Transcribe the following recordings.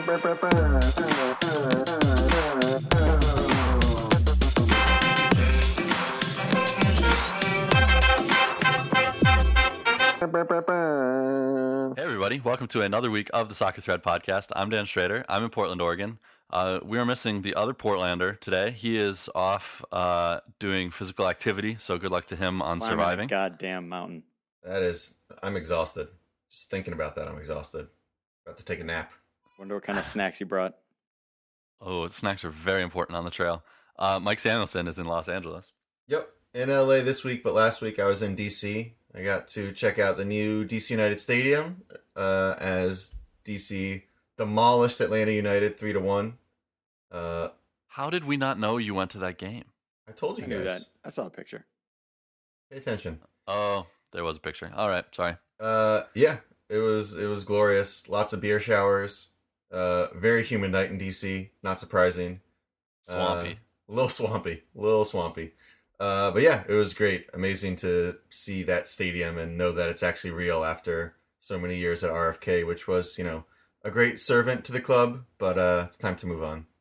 Hey everybody, welcome to another week of the Soccer Thread podcast. I'm Dan Schrader. I'm in Portland, Oregon. We are missing the other Portlander today. He is off doing physical activity, so good luck to him on surviving. Goddamn mountain. I'm exhausted. Just thinking about that, I'm exhausted. About to take a nap. Wonder what kind of snacks he brought. Oh, snacks are very important on the trail. Mike Samuelson is in Los Angeles. Yep, in LA this week, but last week I was in DC. I got to check out the new DC United Stadium as DC demolished Atlanta United 3-1. How did we not know you went to that game? I told you I knew guys. that. I saw a picture. Pay attention. Oh, there was a picture. All right, sorry. Yeah, it was glorious. Lots of beer showers. Very humid night in DC. Not surprising. Swampy. A little swampy. But yeah, it was great. Amazing to see that stadium and know that it's actually real after so many years at RFK, which was, a great servant to the club, but it's time to move on.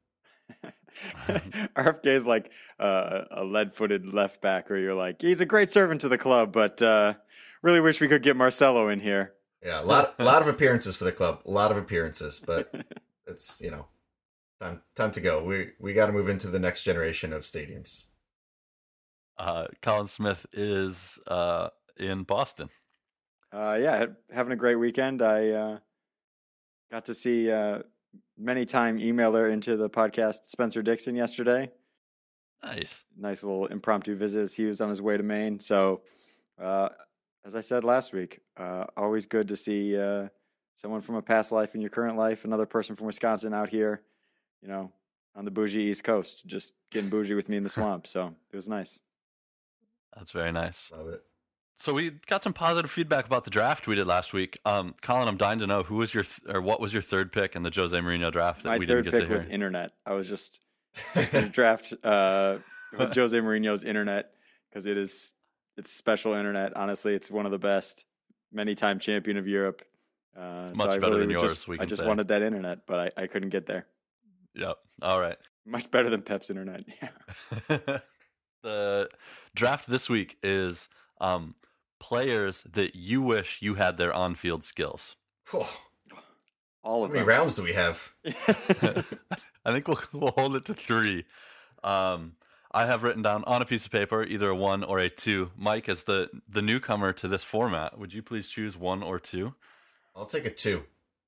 RFK is like a lead-footed left back where you're like, he's a great servant to the club, but really wish we could get Marcelo in here. Yeah, a lot of appearances for the club. A lot of appearances, but it's, time to go. We got to move into the next generation of stadiums. Colin Smith is in Boston. Having a great weekend. I got to see many-time emailer into the podcast Spencer Dixon yesterday. Nice little impromptu visit as he was on his way to Maine. So, as I said last week, always good to see someone from a past life in your current life, another person from Wisconsin out here, on the bougie East Coast, just getting bougie with me in the swamp. So it was nice. That's very nice. Love it. So we got some positive feedback about the draft we did last week. Colin, I'm dying to know who was what was your third pick in the Jose Mourinho draft that we didn't get to hear? My third pick was internet. I was just going to draft Jose Mourinho's internet because it's special internet. Honestly, it's one of the best. Many-time champion of Europe. Much better than yours. I just wanted that internet, but I couldn't get there. Yep. All right. Much better than Pep's internet. Yeah. The draft this week is players that you wish you had their on-field skills. All of them. How many rounds do we have? I think we'll hold it to 3. I have written down on a piece of paper either a 1 or a 2. Mike, as the newcomer to this format, would you please choose 1 or 2? I'll take a 2.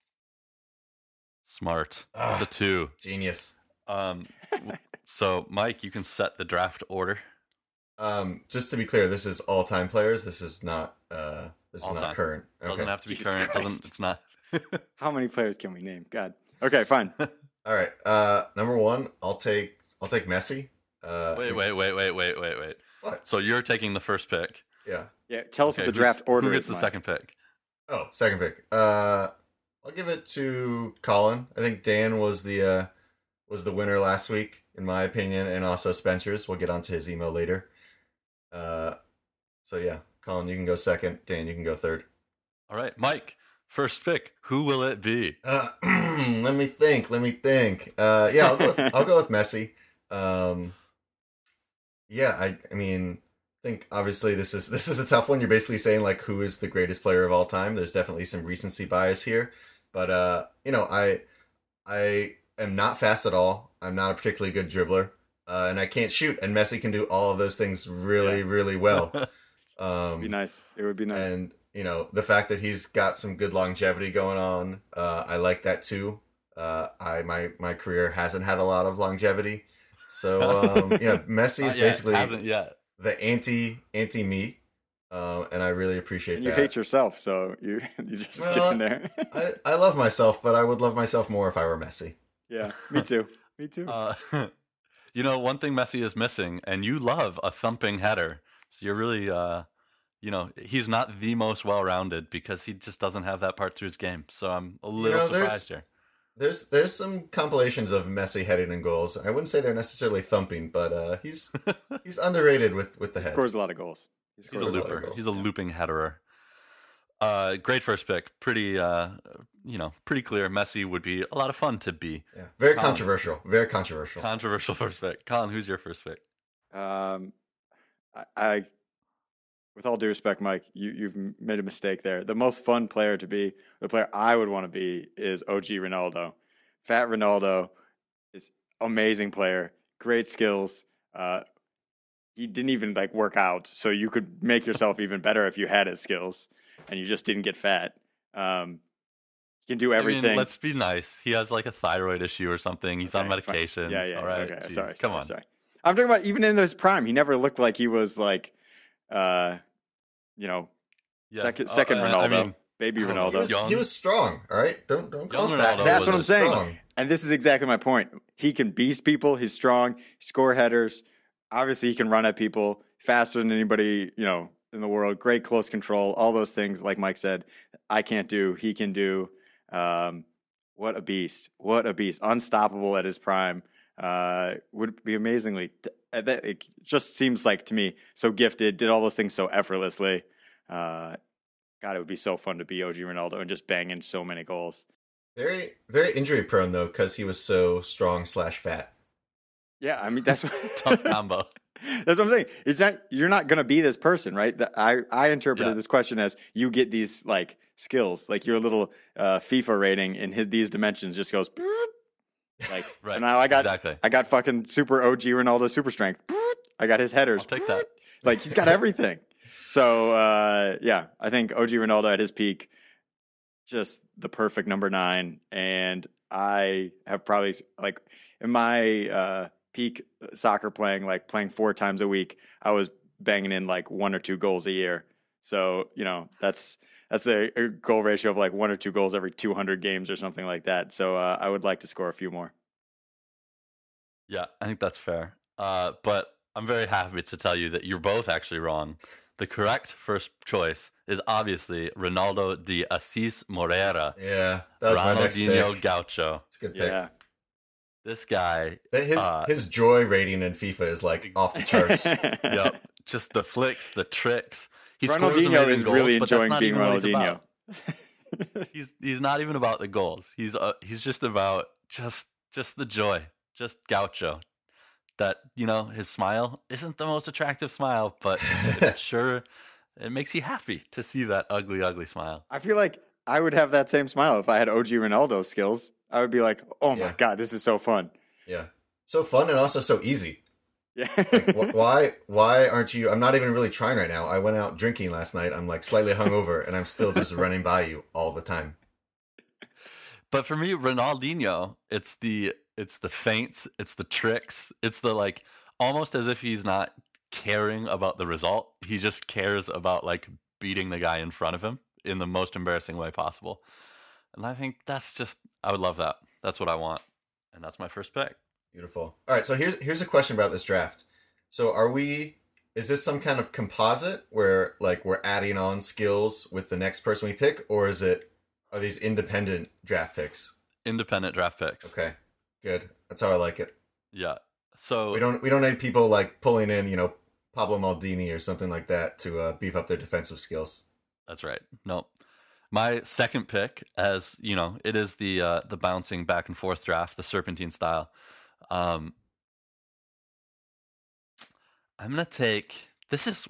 Smart. It's a 2. Genius. So, Mike, you can set the draft order. Just to be clear, this is all-time players. This is not not current. Okay. Doesn't have to be current. It's not. How many players can we name? God. Okay, fine. All right. Number 1, I'll take Messi. Wait. What? So you're taking the first pick. Yeah. Yeah. Tell us what the draft order is. Who gets the second pick? Oh, second pick. I'll give it to Colin. I think Dan was the winner last week, in my opinion, and also Spencer's. We'll get onto his email later. So yeah, Colin, you can go second. Dan, you can go third. All right, Mike, first pick. Who will it be? Let me think. Yeah, I'll go with Messi. Yeah, I mean, I think obviously this is a tough one. You're basically saying like who is the greatest player of all time. There's definitely some recency bias here, but I am not fast at all. I'm not a particularly good dribbler, and I can't shoot. And Messi can do all of those things really well. Be nice. It would be nice. And the fact that he's got some good longevity going on, I like that too. My career hasn't had a lot of longevity, so Messi is basically hasn't yet. The anti me, and I really appreciate that. You hate yourself, so you just get in there. I love myself, but I would love myself more if I were Messi. Yeah, me too. One thing Messi is missing, and you love a thumping header. So you're really, he's not the most well-rounded because he just doesn't have that part to his game. So I'm a little surprised here. There's some compilations of Messi heading in goals. I wouldn't say they're necessarily thumping, but he's underrated with the head. He scores a lot of goals. He's a looper. He's a looping headerer. Great first pick. Pretty, pretty clear. Messi would be a lot of fun to be. Yeah, very Colin. controversial. Very controversial. Controversial first pick. Colin, who's your first pick? I with all due respect, Mike, you've made a mistake there. The most fun player to be, the player I would want to be, is OG Ronaldo. Fat Ronaldo is amazing player, great skills. He didn't even like work out, so you could make yourself even better if you had his skills, and you just didn't get fat. He can do everything. I mean, let's be nice. He has like a thyroid issue or something. He's on medication. Yeah. All right. Okay. Jeez, Sorry. I'm talking about even in his prime. He never looked like he was like, second Ronaldo, baby Ronaldo. He was strong. All right, don't call him fat. That's what I'm saying. And this is exactly my point. He can beast people. He's strong. Score headers. Obviously, he can run at people faster than anybody in the world. Great close control. All those things, like Mike said, I can't do. He can do. What a beast! What a beast! Unstoppable at his prime. Would be amazingly. It just seems like to me so gifted. Did all those things so effortlessly. God, it would be so fun to be OG Ronaldo and just bang in so many goals. Very, very injury prone though, because he was so strong/fat. Yeah, I mean that's tough combo. That's what I'm saying. You're not gonna be this person, right? I interpreted this question as you get these like skills, like your little FIFA rating in these dimensions just goes like. Right. And now I got fucking super OG Ronaldo super strength. I got his headers. I'll take that. Like he's got everything. So I think OG Ronaldo at his peak, just the perfect number 9. And I have probably like in my peak soccer playing 4 times a week, I was banging in like 1 or 2 goals a year. So, that's a goal ratio of like 1 or 2 goals every 200 games or something like that. So I would like to score a few more. Yeah, I think that's fair. But I'm very happy to tell you that you're both actually wrong. The correct first choice is obviously Ronaldo de Assis Moreira. Yeah, that was my next pick. Ronaldinho Gaucho. It's a good pick. Yeah. This guy, his joy rating in FIFA is like off the charts. Yep, just the flicks, the tricks. Ronaldinho is goals, really enjoying being Ronaldinho. He's not even about the goals. He's just about just the joy, just Gaucho. That his smile isn't the most attractive smile, but it makes you happy to see that ugly smile. I feel like I would have that same smile if I had OG Ronaldo skills. I would be like, oh my God, this is so fun. Yeah. So fun and also so easy. Yeah. Like, why aren't you? I'm not even really trying right now. I went out drinking last night. I'm like slightly hungover and I'm still just running by you all the time. But for me, Ronaldinho, it's the feints, it's the tricks, it's the like almost as if he's not caring about the result. He just cares about like beating the guy in front of him in the most embarrassing way possible. And I think I would love that. That's what I want. And that's my first pick. Beautiful. All right, so here's a question about this draft. So is this some kind of composite where like we're adding on skills with the next person we pick, or are these independent draft picks? Independent draft picks. Okay. Good. That's how I like it. Yeah. So we don't need people like pulling in, Pablo Maldini or something like that to beef up their defensive skills. That's right. No. My second pick, as it is the bouncing back and forth draft, the serpentine style. I'm gonna take. This is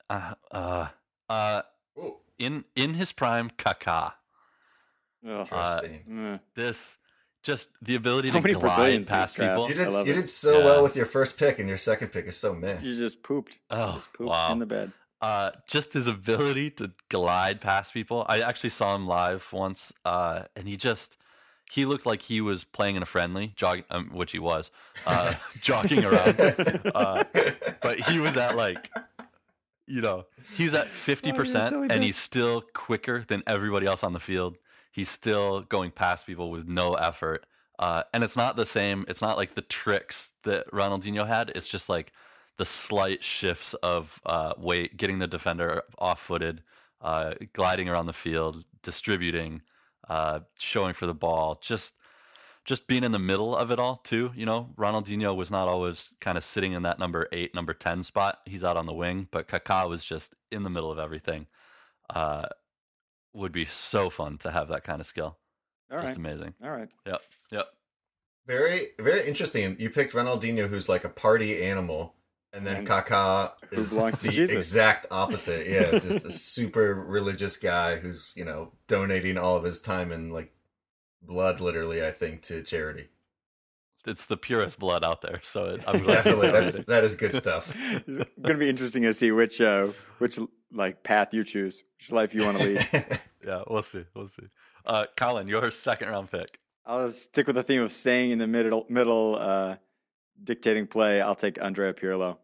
in his prime, Kaká. Interesting. This just the ability to glide past people. You did so well with your first pick, and your second pick is so meh. You just pooped. Wow. In the bed. Just his ability to glide past people. I actually saw him live once, and he looked like he was playing in a friendly, which he was, jogging around. But he was at he's at 50%, and he's still quicker than everybody else on the field. He's still going past people with no effort. And it's not the same. It's not like the tricks that Ronaldinho had. It's just like the slight shifts of weight, getting the defender off-footed, gliding around the field, distributing, showing for the ball, just being in the middle of it all too. Ronaldinho was not always kind of sitting in that number 8, number 10 spot. He's out on the wing, but Kaká was just in the middle of everything. would be so fun to have that kind of skill. All Just right. amazing. All right. Yep. Yep. Very, very interesting. You picked Ronaldinho, who's like a party animal, and then And Kaká who is belongs to the Jesus. exact opposite. Yeah, just a super religious guy who's, you know, donating all of his time and like blood, literally, I think, to charity. It's the purest blood out there. So It's definitely that is good stuff. It's gonna be interesting to see which like path you choose, which life you want to lead. Yeah, we'll see. We'll see. Colin, your second round pick. I'll stick with the theme of staying in the middle dictating play. I'll take Andrea Pirlo.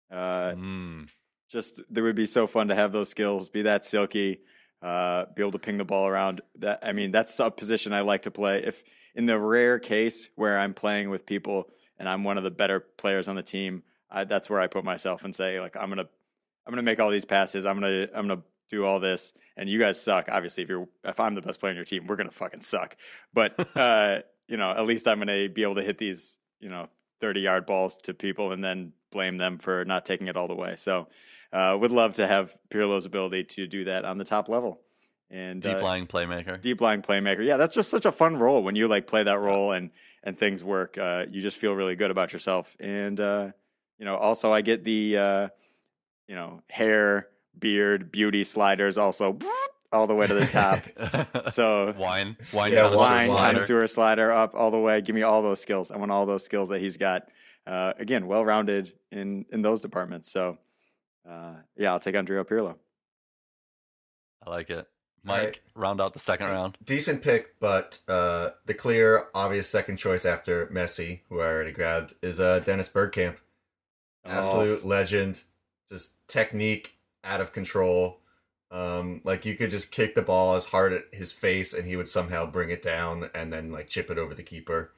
Just there would be so fun to have those skills, be that silky, be able to ping the ball around. That's a position I like to play. If in the rare case where I'm playing with people and I'm one of the better players on the team, that's where I put myself and say, like, I'm gonna make all these passes. I'm gonna do all this, and you guys suck. Obviously, if I'm the best player on your team, we're gonna fucking suck. But at least I'm gonna be able to hit these 30-yard balls to people and then blame them for not taking it all the way. So would love to have Pirlo's ability to do that on the top level. And Deep lying playmaker. Deep lying playmaker. Yeah, that's just such a fun role when you like play that role and things work. You just feel really good about yourself. And also I get the hair, beard, beauty sliders also all the way to the top. So wine connoisseur slider up all the way. Give me all those skills. I want all those skills that he's got. Again, well rounded in those departments. So I'll take Andrea Pirlo. I like it. Mike, round out the second round. Decent pick, but the clear, obvious second choice after Messi, who I already grabbed, is Dennis Bergkamp. Absolute legend. Just technique out of control. Like you could just kick the ball as hard at his face and he would somehow bring it down and then like chip it over the keeper.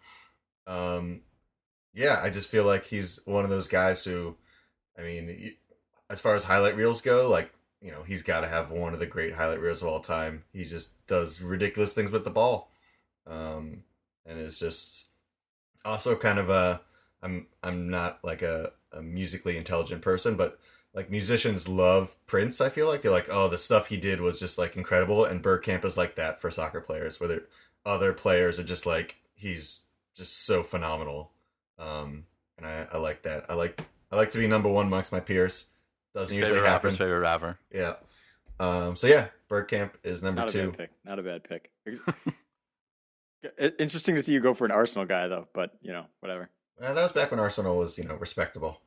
I just feel like he's one of those guys who, as far as highlight reels go, like, he's got to have one of the great highlight reels of all time. He just does ridiculous things with the ball. And it's just also kind of I'm not like a musically intelligent person, but like musicians love Prince. I feel like they're like, oh, the stuff he did was just like incredible. And Bergkamp is like that for soccer players, where other players are just like, he's just so phenomenal. And I like that. I like to be number one amongst my peers. Doesn't usually happen. Favorite rapper. Yeah. Bergkamp is number two. Not a bad pick. Interesting to see you go for an Arsenal guy though, but whatever. That was back when Arsenal was, respectable.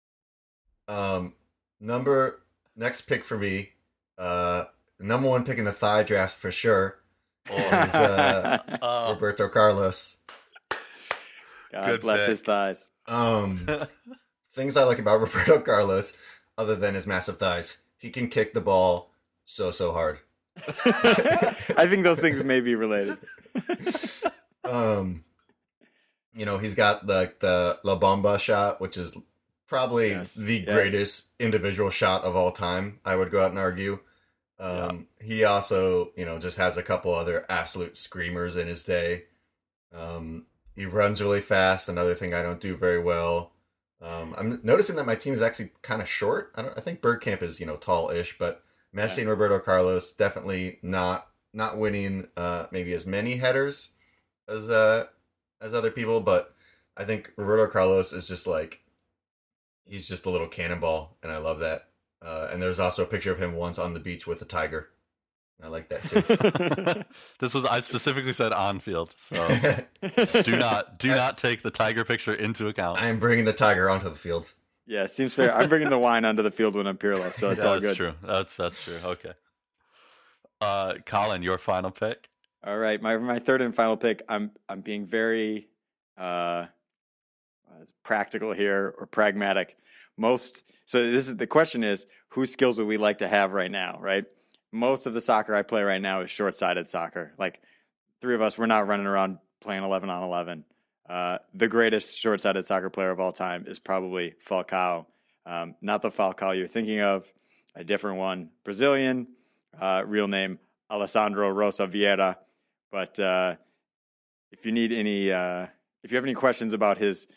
Next pick for me, number one pick in the thigh draft for sure is Roberto Carlos. God bless his thighs. Things I like about Roberto Carlos, other than his massive thighs, he can kick the ball so hard. I think those things may be related. He's got the La Bomba shot, which is probably the greatest individual shot of all time, I would go out and argue. He also, just has a couple other absolute screamers in his day. He runs really fast, another thing I don't do very well. I'm noticing that my team is actually kind of short. I think Bergkamp is, tall-ish, but Messi and Roberto Carlos definitely not winning maybe as many headers as other people, but I think Roberto Carlos is just like, he's just a little cannonball, and I love that. And there's also a picture of him once on the beach with a tiger. I like that too. I specifically said on field, so do not take the tiger picture into account. I am bringing the tiger onto the field. Yeah, seems fair. I'm bringing the wine onto the field when I'm Pirlo, so it's all good. That's true. Okay. Colin, your final pick. All right, my third and final pick. I'm being very practical here, or pragmatic. The question is, whose skills would we like to have right now, right? Most of the soccer I play right now is short-sided soccer. Like, three of us, we're not running around playing 11 on 11. The greatest short-sided soccer player of all time is probably Falcao. Not the Falcao you're thinking of, a different one. Brazilian, real name Alessandro Rosa Vieira. But if you need any, if you have any questions about his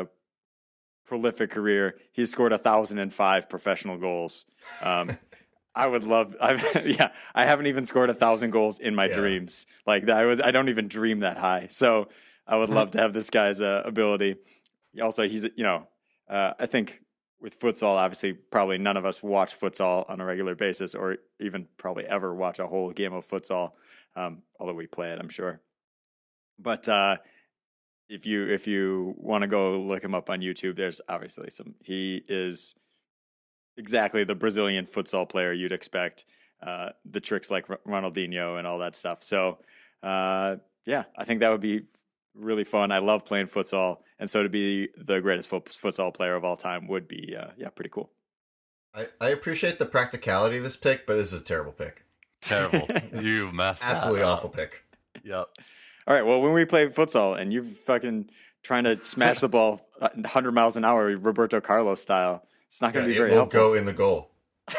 prolific career, he's scored 1,005 professional goals. I would love. Yeah, I haven't even scored 1,000 goals in my dreams. Like I don't even dream that high. So I would love to have this guy's ability. Also, he's I think with futsal, obviously, probably none of us watch futsal on a regular basis, or even probably ever watch a whole game of futsal. Although we play it, I'm sure. But if you want to go look him up on YouTube, there's obviously he is exactly the Brazilian futsal player you'd expect. The tricks like Ronaldinho and all that stuff. So, I think that would be really fun. I love playing futsal, and so to be the greatest futsal player of all time would be, pretty cool. I appreciate the practicality of this pick, but this is a terrible pick. Terrible. You messed Absolutely that up. awful pick. Yep. All right, well, when we play futsal and you're fucking trying to smash the ball 100 miles an hour, Roberto Carlos style, it's not going to be very helpful. It will go in the goal.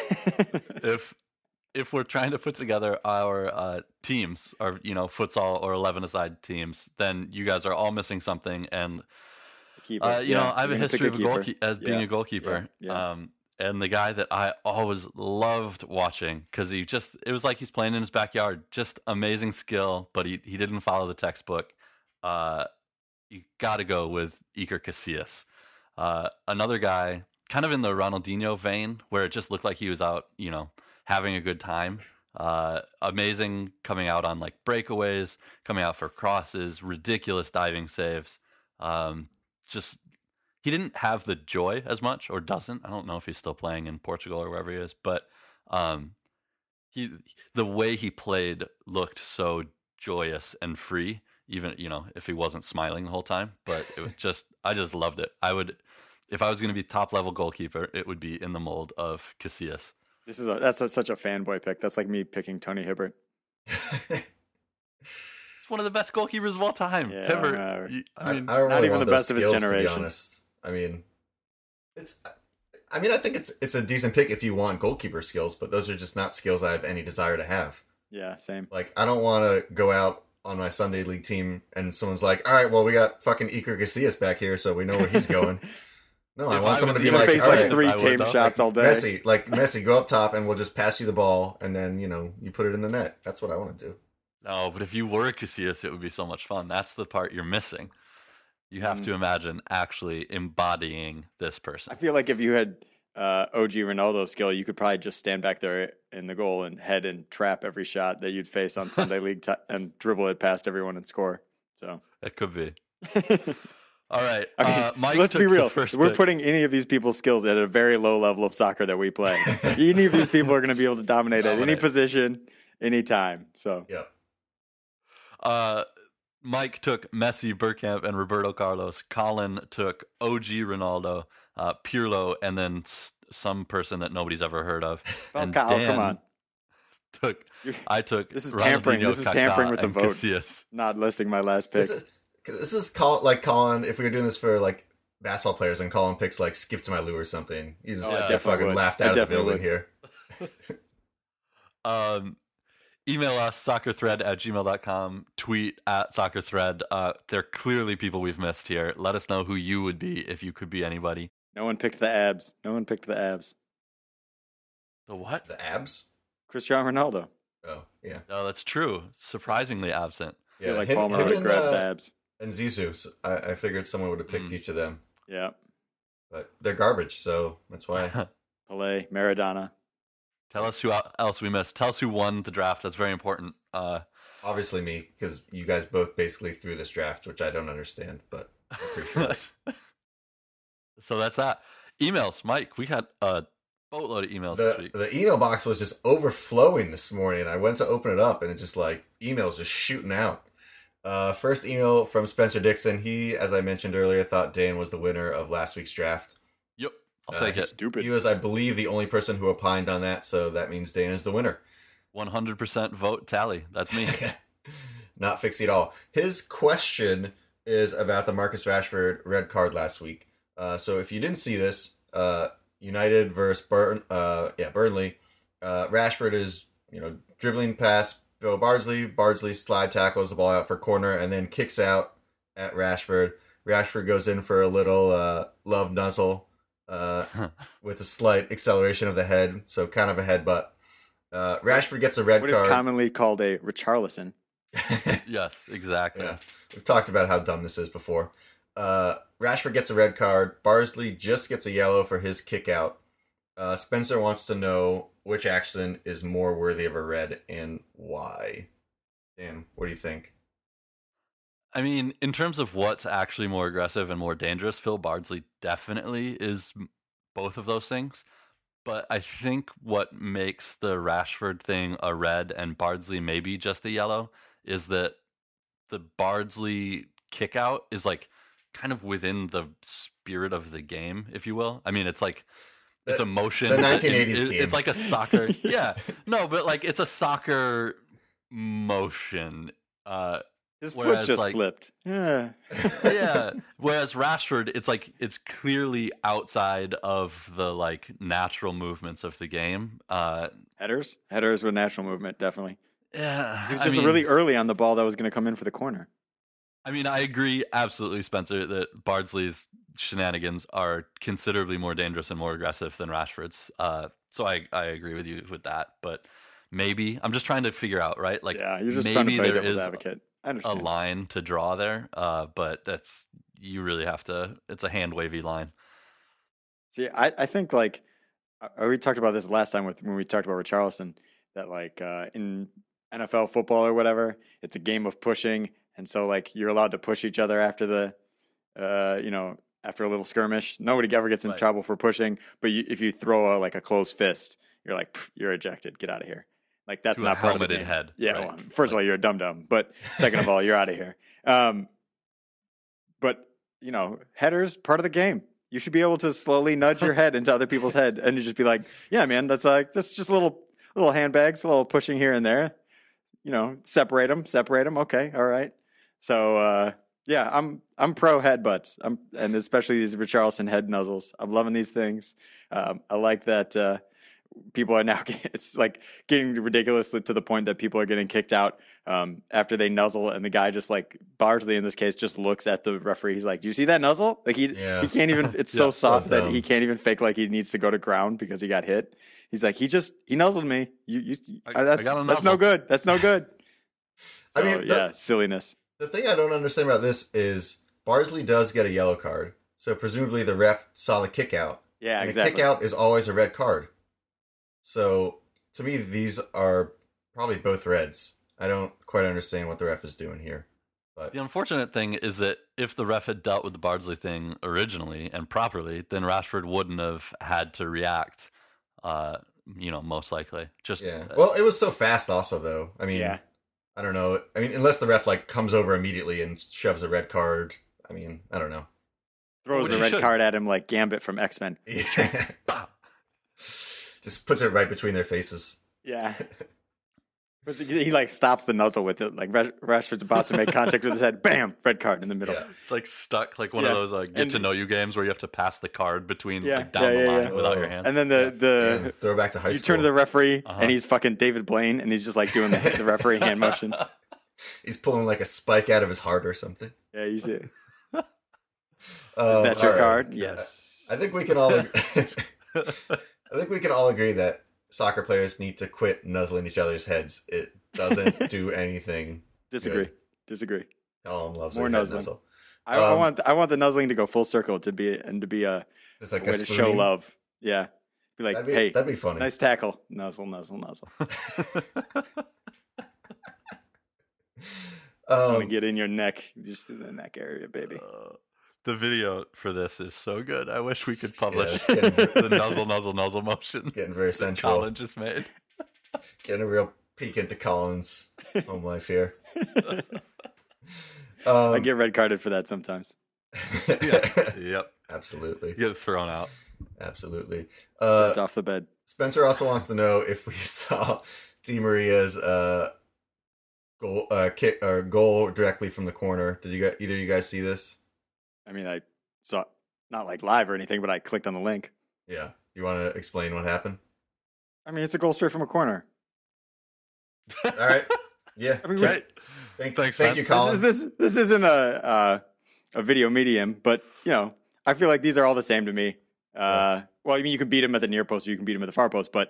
If we're trying to put together our teams, our futsal or 11-a-side teams, then you guys are all missing something. And I have a history of being a goalkeeper. Yeah. And the guy that I always loved watching, because it was like he's playing in his backyard, just amazing skill, but he didn't follow the textbook. You got to go with Iker Casillas. Another guy, kind of in the Ronaldinho vein, where it just looked like he was out, having a good time. Amazing coming out on like breakaways, coming out for crosses, ridiculous diving saves. He didn't have the joy as much, or doesn't. I don't know if he's still playing in Portugal or wherever he is, but the way he played looked so joyous and free, even if he wasn't smiling the whole time. But it was I just loved it. If I was going to be top level goalkeeper, it would be in the mold of Casillas. That's such a fanboy pick. That's like me picking Tony Hibbert. He's one of the best goalkeepers of all time. Yeah, Hibbert. I don't not really even want the best those of his skills, generation. to be honest. I think it's a decent pick if you want goalkeeper skills, but those are just not skills I have any desire to have. Yeah, same. Like, I don't want to go out on my Sunday league team and someone's like, all right, well, we got fucking Iker Casillas back here, so we know where he's going. No, I want someone to be like, face all like right, 3 tame shots all day. Messi, go up top and we'll just pass you the ball and then, you put it in the net. That's what I want to do. No, but if you were Casillas, it would be so much fun. That's the part you're missing. You have to imagine actually embodying this person. I feel like if you had OG Ronaldo's skill, you could probably just stand back there in the goal and head and trap every shot that you'd face on Sunday League and dribble it past everyone and score. So it could be. All right, Mike. Let's be real. We're pick. putting any of these people's skills at a very low level of soccer that we play. Any of these people are going to be able to dominate at any position, any time. So yeah. Mike took Messi, Bergkamp, and Roberto Carlos. Colin took OG Ronaldo, Pirlo, and then some person that nobody's ever heard of. And Kyle, Dan come on. I took. This is tampering. This is tampering with the vote. Casillas. Not listing my last pick. This is Colin. If we were doing this for like basketball players and Colin picks like "Skip to My Lou" or something, you just get fucking laughed out of the building here. Email us, soccerthread@gmail.com. Tweet @soccerthread. There are clearly people we've missed here. Let us know who you would be if you could be anybody. No one picked the abs. The what? The abs? Cristiano Ronaldo. Oh, yeah. No, that's true. Surprisingly absent. I feel like Palmer would have grabbed the abs. And Zizou. So I figured someone would have picked each of them. Yeah. But they're garbage, so that's why. Pelé, Maradona. Tell us who else we missed. Tell us who won the draft. That's very important. Obviously me, because you guys both basically threw this draft, which I don't understand, but I appreciate it. So that's that. Emails, Mike. We had a boatload of emails this week. The email box was just overflowing this morning. I went to open it up, and it's just like emails just shooting out. First email from Spencer Dixon. He, as I mentioned earlier, thought Dan was the winner of last week's draft. Yep. I'll take it. Stupid. He was, I believe, the only person who opined on that, so that means Dan is the winner. 100% vote tally. That's me. Not fixie at all. His question is about the Marcus Rashford red card last week. So if you didn't see this, United versus Burnley, Rashford is dribbling past Bill Bardsley. Bardsley slide tackles the ball out for corner and then kicks out at Rashford. Rashford goes in for a little love nuzzle with a slight acceleration of the head, so kind of a headbutt. Rashford gets a red What card. is commonly called a Richarlison. Yes, exactly. Yeah, we've talked about how dumb this is before. Rashford gets a red card. Barnsley just gets a yellow for his kick out. Spencer wants to know which action is more worthy of a red and why. Dan, what do you think? I mean, in terms of what's actually more aggressive and more dangerous, Phil Bardsley definitely is both of those things. But I think what makes the Rashford thing a red and Bardsley maybe just a yellow is that the Bardsley kick out is like kind of within the spirit of the game, if you will. I mean, it's like it's a motion. The 1980s game. It's like a soccer. Yeah, no, but like it's a soccer motion. His Whereas, foot just like- slipped. Yeah. Yeah. Whereas Rashford, it's clearly outside of the like natural movements of the game. Headers with natural movement, definitely. Yeah, He was just really early on the ball that was going to come in for the corner. I mean, I agree absolutely, Spencer, that Bardsley's shenanigans are considerably more dangerous and more aggressive than Rashford's. So I agree with you with that. But maybe I'm just trying to figure out, right? Like, Yeah, you're just trying to maybe play there devil's is advocate. I a understand. line to draw there, but that's you really have to. It's a hand wavy line. See, I think like we talked about this last time when we talked about Richarlison, that like in NFL football or whatever, it's a game of pushing, and so like you're allowed to push each other after the after a little skirmish. Nobody ever gets in Right. trouble for pushing, but if you throw like a closed fist, you're like you're ejected. Get out of here. Like that's To a not part of the helmeted game. head, Yeah. right. Well, first of all, you're a dum dum, but second of all, you're out of here. But headers part of the game. You should be able to slowly nudge your head into other people's head, and you just be like, "Yeah, man, that's just little handbags, a little pushing here and there. Separate them. Okay, all right." So yeah, I'm pro headbutts. And especially these Richarlison head nuzzles. I'm loving these things. I like that people are now. It's like getting ridiculous to the point that people are getting kicked out after they nuzzle, and the guy just like Bardsley in this case just looks at the referee. He's like, "Do you see that nuzzle?" Like he can't even. It's so soft that he can't even fake like he needs to go to ground because he got hit. He's like, he nuzzled me. That's no nuzzle. good. That's no good. So, I mean, silliness. The thing I don't understand about this is Bardsley does get a yellow card, so presumably the ref saw the kick out. Yeah, and exactly. the kick out is always a red card. So to me, these are probably both reds. I don't quite understand what the ref is doing here. But The unfortunate thing is that if the ref had dealt with the Bardsley thing originally and properly, then Rashford wouldn't have had to react. Most likely. Just yeah, well, it was so fast. Also, though, I mean, Yeah. I don't know. I mean, unless the ref like comes over immediately and shoves a red card. I mean, I don't know. Throws Well, the you red should. card at him like Gambit from X-Men. Bah! Just puts it right between their faces. Yeah. But he like stops the nuzzle with it. Like Rashford's about to make contact with his head. Bam! Red card in the middle. Yeah. It's like stuck, like one Yeah. of those get to know you games where you have to pass the card between Yeah, like down yeah, the yeah, line yeah. without your Oh. hand. And then Yeah, the throw back to high you school. turn to the referee Uh-huh. and he's fucking David Blaine and he's just like doing the referee hand motion. He's pulling like a spike out of his heart or something. Yeah, you see. Is Is that your card? Yes. I think we can all. I think we can all agree that soccer players need to quit nuzzling each other's heads. It doesn't do anything. Disagree. good. Disagree. Colin loves More a head nuzzling. nuzzle. I want the nuzzling to go full circle to be a Just like way a to show spooning. love. Yeah. Be like, hey, That'd be funny. nice tackle. Nuzzle, nuzzle, nuzzle. I want to get in your neck, just in the neck area, baby. The video for this is so good. I wish we could publish Yeah, it's getting- the nuzzle motion Getting very that sensual. Colin just made. Getting a real peek into Colin's home life here. I get red carded for that sometimes. Yep. Absolutely. You get thrown out. Absolutely. Ripped off the bed. Spencer also wants to know if we saw Di Maria's goal directly from the corner. Did either of you guys see this? I mean, I saw not like live or anything, but I clicked on the link. Yeah. You want to explain what happened? I mean, it's a goal straight from a corner. All right. Yeah. I mean, Right. Thank Thanks, you, Spence. Colin. This isn't a video medium, but I feel like these are all the same to me. Well, I mean, you can beat him at the near post or you can beat him at the far post, but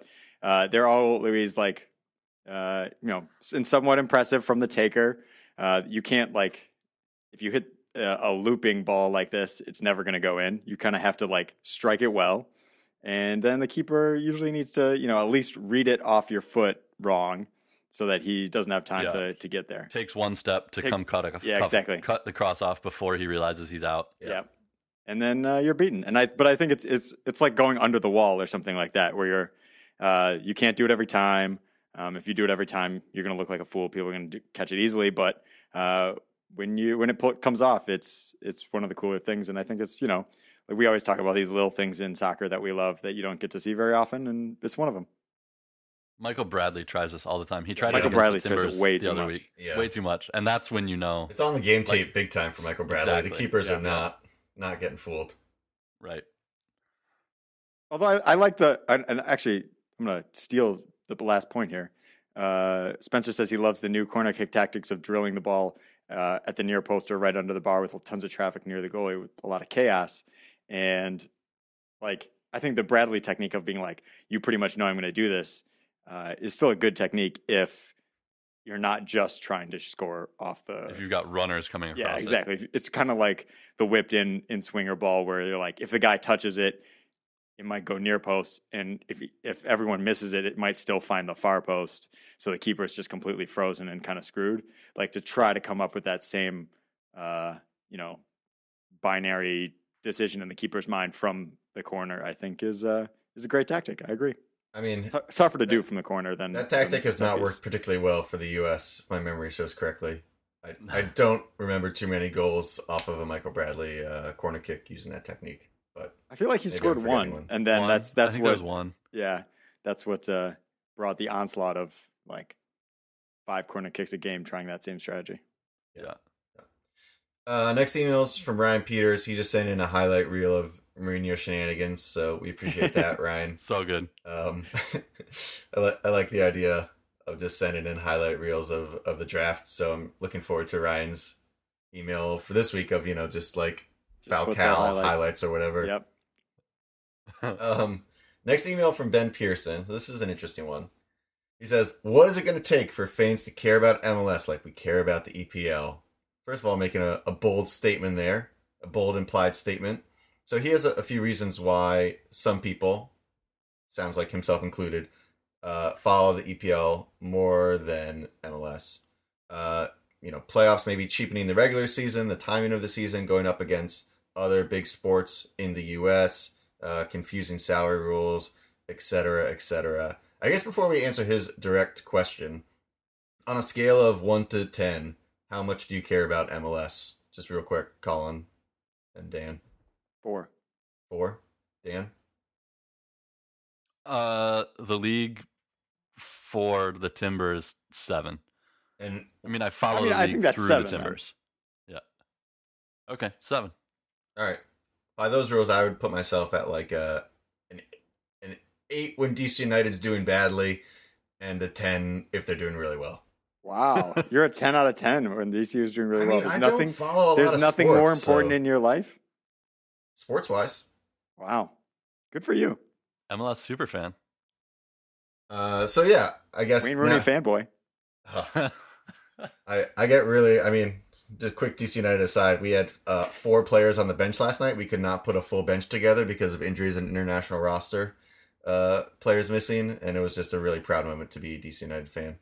they're always like, and somewhat impressive from the taker. You can't like, if you hit a looping ball like this, it's never going to go in. You kind of have to like strike it well. And then the keeper usually needs to, at least read it off your foot wrong so that he doesn't have time to get there. Takes one step to come cut the cross off before he realizes he's out. Yeah. And then you're beaten. But I think it's like going under the wall or something like that, where you can't do it every time. If you do it every time, you're going to look like a fool. People are going to catch it easily. But when it comes off, it's one of the cooler things. And I think it's, like we always talk about these little things in soccer that we love that you don't get to see very often, and it's one of them. Michael Bradley tries this all the time. He tried Michael it Bradley against the Timbers way the too other much. week. Yeah. Way too much. And that's when it's on the game tape big time for Michael Bradley. Exactly. The keepers are not getting fooled. Right. Although I like and actually I'm going to steal the last point here. Spencer says he loves the new corner kick tactics of drilling the ball at the near post or right under the bar with tons of traffic near the goalie with a lot of chaos. And like, I think the Bradley technique of being like, you pretty much know I'm going to do this is still a good technique if you're not just trying to score off the... If you've got runners coming across Yeah, exactly. It's kind of like the whipped in swinger ball where you're like, if the guy touches it, it might go near post. And if everyone misses it, it might still find the far post. So the keeper is just completely frozen and kind of screwed. Like to try to come up with that same, binary decision in the keeper's mind from the corner, I think is a great tactic. I agree. I mean, tougher to do from the corner than that tactic has not worked particularly well for the U.S. if my memory shows correctly. I don't remember too many goals off of a Michael Bradley corner kick using that technique. But I feel like he scored one, and then that's I think what that was one. Yeah, that's what brought the onslaught of like 5 corner kicks a game, trying that same strategy. Yeah. Next email's from Ryan Peters. He just sent in a highlight reel of Mourinho shenanigans, so we appreciate that, Ryan. So good. I like the idea of just sending in highlight reels of the draft. So I'm looking forward to Ryan's email for this week of just like Falcao highlights or whatever. Yep. Next email from Ben Pearson. So this is an interesting one. He says, "What is it going to take for fans to care about MLS like we care about the EPL?" First of all, making a bold statement there, a bold implied statement. So he has a few reasons why some people, sounds like himself included, follow the EPL more than MLS. Playoffs maybe cheapening the regular season, the timing of the season, going up against other big sports in the U.S., confusing salary rules, etc., etc. I guess before we answer his direct question, on a scale of 1 to 10, how much do you care about MLS? Just real quick, Colin and Dan. 4. 4? Dan? The league for the Timbers 7. And I mean, I follow the league through 7, the Timbers. Man. Yeah. Okay, 7. All right. By those rules, I would put myself at like an 8 when DC United's doing badly, and a 10 if they're doing really well. Wow, you're a 10 out of 10 when DC is doing really well. There's nothing. Don't follow there's nothing sports, more important in your life. Sports wise. Wow, good for you. MLS super fan. So yeah, I guess Wayne Rooney fanboy. I get really. I mean, just quick DC United aside, we had 4 players on the bench last night. We could not put a full bench together because of injuries and international roster players missing, and it was just a really proud moment to be a DC United fan.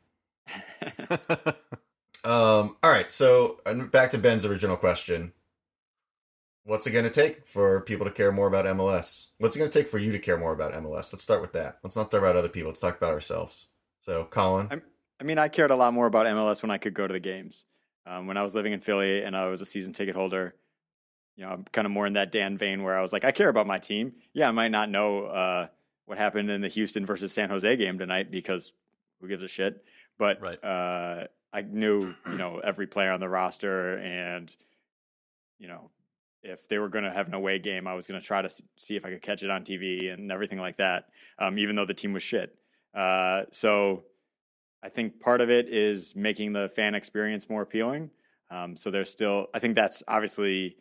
All right, so back to Ben's original question. What's it going to take for people to care more about MLS? What's it going to take for you to care more about MLS? Let's start with that. Let's not talk about other people. Let's talk about ourselves. So, Colin? I cared a lot more about MLS when I could go to the games. When I was living in Philly and I was a season ticket holder, I'm kind of more in that Dan vein where I was like, I care about my team. Yeah, I might not know what happened in the Houston versus San Jose game tonight because who gives a shit? But right. I knew, every player on the roster, and if they were going to have an away game, I was going to try to see if I could catch it on TV and everything like that. Even though the team was shit. So I think part of it is making the fan experience more appealing. So there's still, I think that's obviously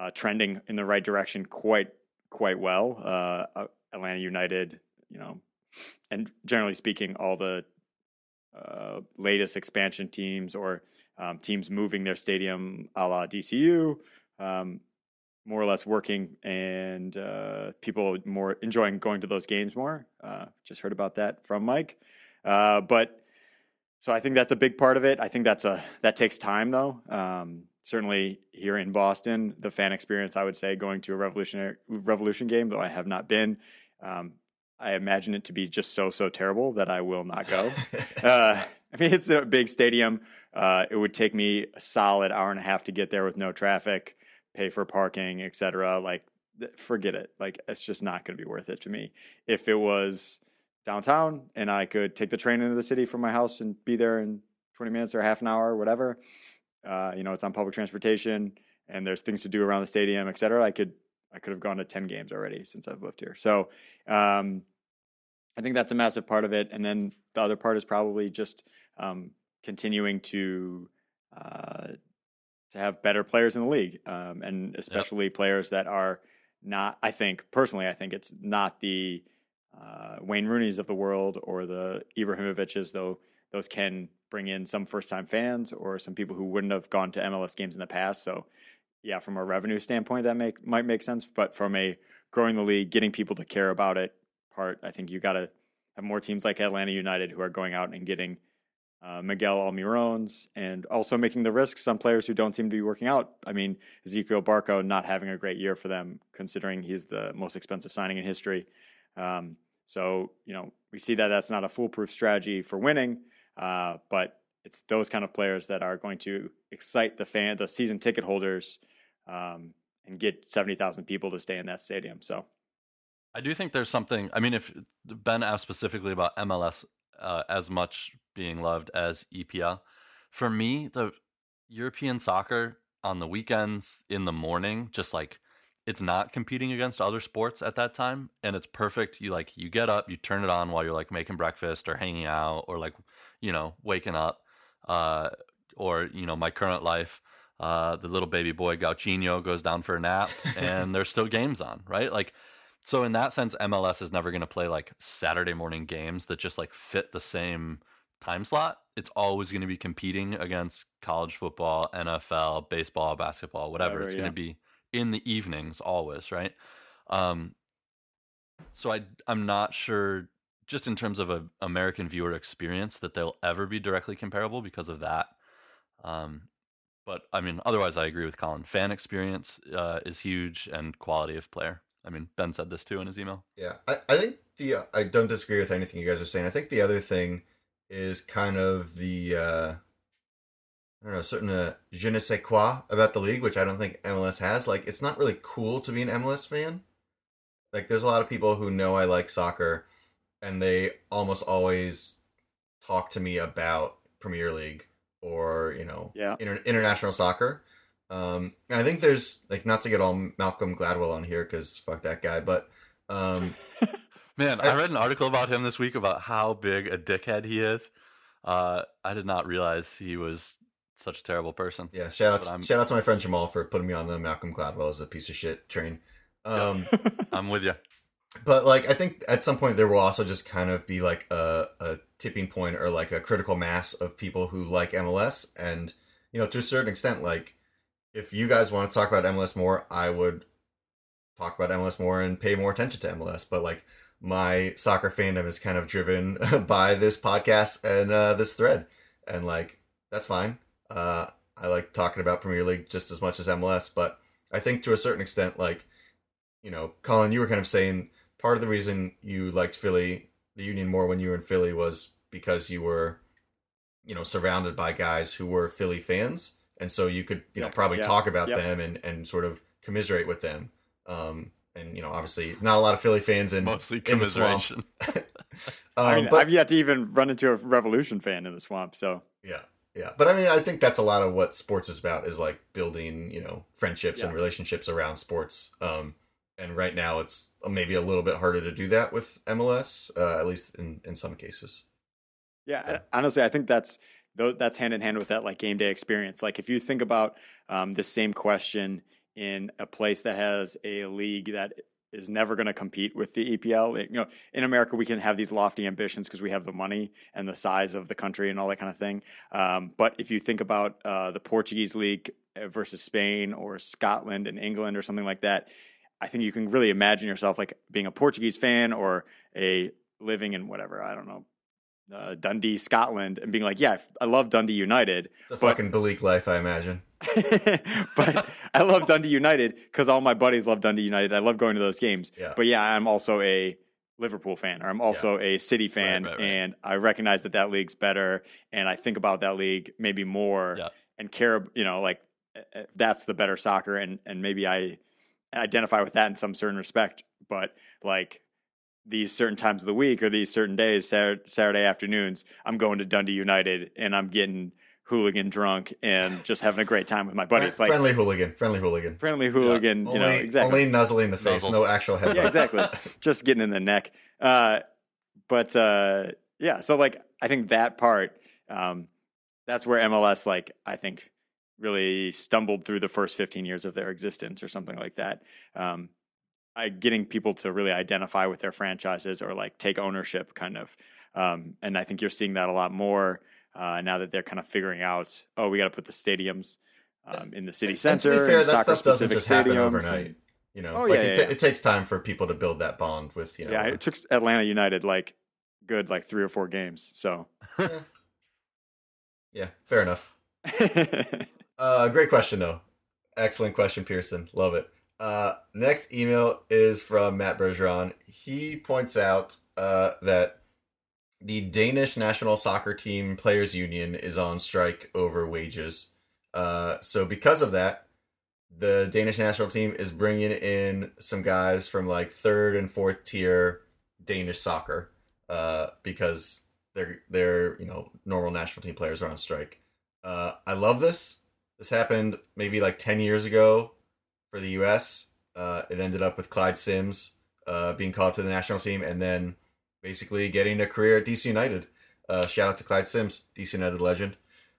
trending in the right direction quite well. Atlanta United, and generally speaking, all the latest expansion teams or teams moving their stadium a la DCU, more or less working, and people more enjoying going to those games more. Just heard about that from Mike. But so I think that's a big part of it. I think that takes time though. Certainly here in Boston, the fan experience, I would say, going to a Revolution game, though I have not been, I imagine it to be just so terrible that I will not go. I mean, it's a big stadium. It would take me a solid hour and a half to get there with no traffic, pay for parking, etc. Like, forget it. Like, it's just not going to be worth it to me. If it was downtown and I could take the train into the city from my house and be there in 20 minutes or half an hour or whatever, it's on public transportation and there's things to do around the stadium, etc. I could have gone to 10 games already since I've lived here. So I think that's a massive part of it. And then the other part is probably just continuing to have better players in the league, and especially players that are not, I think it's not the Wayne Rooney's of the world or the Ibrahimoviches, though those can bring in some first-time fans or some people who wouldn't have gone to MLS games in the past. So, yeah, from a revenue standpoint, that might make sense. But from a growing the league, getting people to care about it part, I think you got to have more teams like Atlanta United who are going out and getting Miguel Almirones and also making the risk some players who don't seem to be working out. I mean, Ezequiel Barco not having a great year for them, considering he's the most expensive signing in history. So, we see that that's not a foolproof strategy for winning, but it's those kind of players that are going to excite the season ticket holders, and get 70,000 people to stay in that stadium. So I do think there's something, I mean, if Ben asked specifically about MLS as much being loved as EPL, for me, the European soccer on the weekends in the morning, just like, it's not competing against other sports at that time, and it's perfect. You get up, you turn it on while you're like making breakfast or hanging out or like, waking up, or my current life, the little baby boy Gauchinho goes down for a nap and there's still games on, right? Like, so in that sense, MLS is never going to play like Saturday morning games that just like fit the same time slot. It's always going to be competing against college football, NFL, baseball, basketball, whatever. It's going to be in the evenings always, right? So I'm not sure, just in terms of an American viewer experience, that they'll ever be directly comparable because of that. But I mean, otherwise I agree with Colin. Fan experience is huge, and quality of player. I mean, Ben said this too in his email. Yeah, I think I don't disagree with anything you guys are saying. I think the other thing is kind of the I don't know, certain je ne sais quoi about the league, which I don't think MLS has. Like, it's not really cool to be an MLS fan. Like, there's a lot of people who know I like soccer, and they almost always talk to me about Premier League or, international soccer. And I think there's, like, not to get all Malcolm Gladwell on here, because fuck that guy, but... Man, I read an article about him this week about how big a dickhead he is. I did not realize he was such a terrible person. Yeah, shout out to my friend Jamal for putting me on the Malcolm Gladwell as a piece of shit train. I'm with you. But like, I think at some point there will also just kind of be like a tipping point or like a critical mass of people who like MLS, and to a certain extent, like, if you guys want to talk about MLS more, I would talk about MLS more and pay more attention to MLS. But like, my soccer fandom is kind of driven by this podcast and this thread, and like, that's fine. I like talking about Premier League just as much as MLS, but I think to a certain extent, like, Colin, you were kind of saying part of the reason you liked the Union more when you were in Philly was because you were, surrounded by guys who were Philly fans, and so you could, probably talk about them and sort of commiserate with them. And obviously not a lot of Philly fans mostly commiseration. I've yet to even run into a Revolution fan in the swamp, so yeah. But I mean, I think that's a lot of what sports is about, is like building, friendships and relationships around sports. And right now it's maybe a little bit harder to do that with MLS, at least in some cases. Yeah, so. Honestly, I think that's hand in hand with that like game day experience. Like, if you think about the same question in a place that has a league that is never going to compete with the EPL. In America, we can have these lofty ambitions because we have the money and the size of the country and all that kind of thing. But if you think about the Portuguese league versus Spain or Scotland and England or something like that, I think you can really imagine yourself like being a Portuguese fan or living in whatever, I don't know, Dundee, Scotland, and being like, yeah, I love Dundee United. It's a fucking bleak life, I imagine. But I love Dundee United because all my buddies love Dundee United. I love going to those games. Yeah. But yeah, I'm also a Liverpool fan, or I'm also a City fan, Right. and I recognize that league's better, and I think about that league maybe more and care, like that's the better soccer, and maybe I identify with that in some certain respect. But like these certain times of the week or these certain days, Saturday afternoons, I'm going to Dundee United and I'm getting hooligan drunk and just having a great time with my buddies. Like friendly hooligan. Yeah. Exactly. Only nuzzling the face, no actual headbutts. Yeah, exactly. Just getting in the neck. So like I think that part, that's where MLS, like I think, really stumbled through the first 15 years of their existence or something like that. Getting people to really identify with their franchises or like take ownership kind of. And I think you're seeing that a lot more now that they're kind of figuring out, we got to put the stadiums in the city center. And to be fair, that soccer stuff doesn't just happen stadiums overnight. It takes time for people to build that bond with, Yeah, it took Atlanta United like 3 or 4 games. So yeah, fair enough. Great question though. Excellent question, Pearson. Love it. Next email is from Matt Bergeron. He points out that the Danish national soccer team players union is on strike over wages. So because of that, the Danish national team is bringing in some guys from like 3rd and 4th tier Danish soccer because their normal national team players are on strike. I love this. This happened maybe like 10 years ago for the U.S. It ended up with Clyde Sims being called up to the national team and then basically getting a career at DC United. Shout out to Clyde Sims, DC United legend.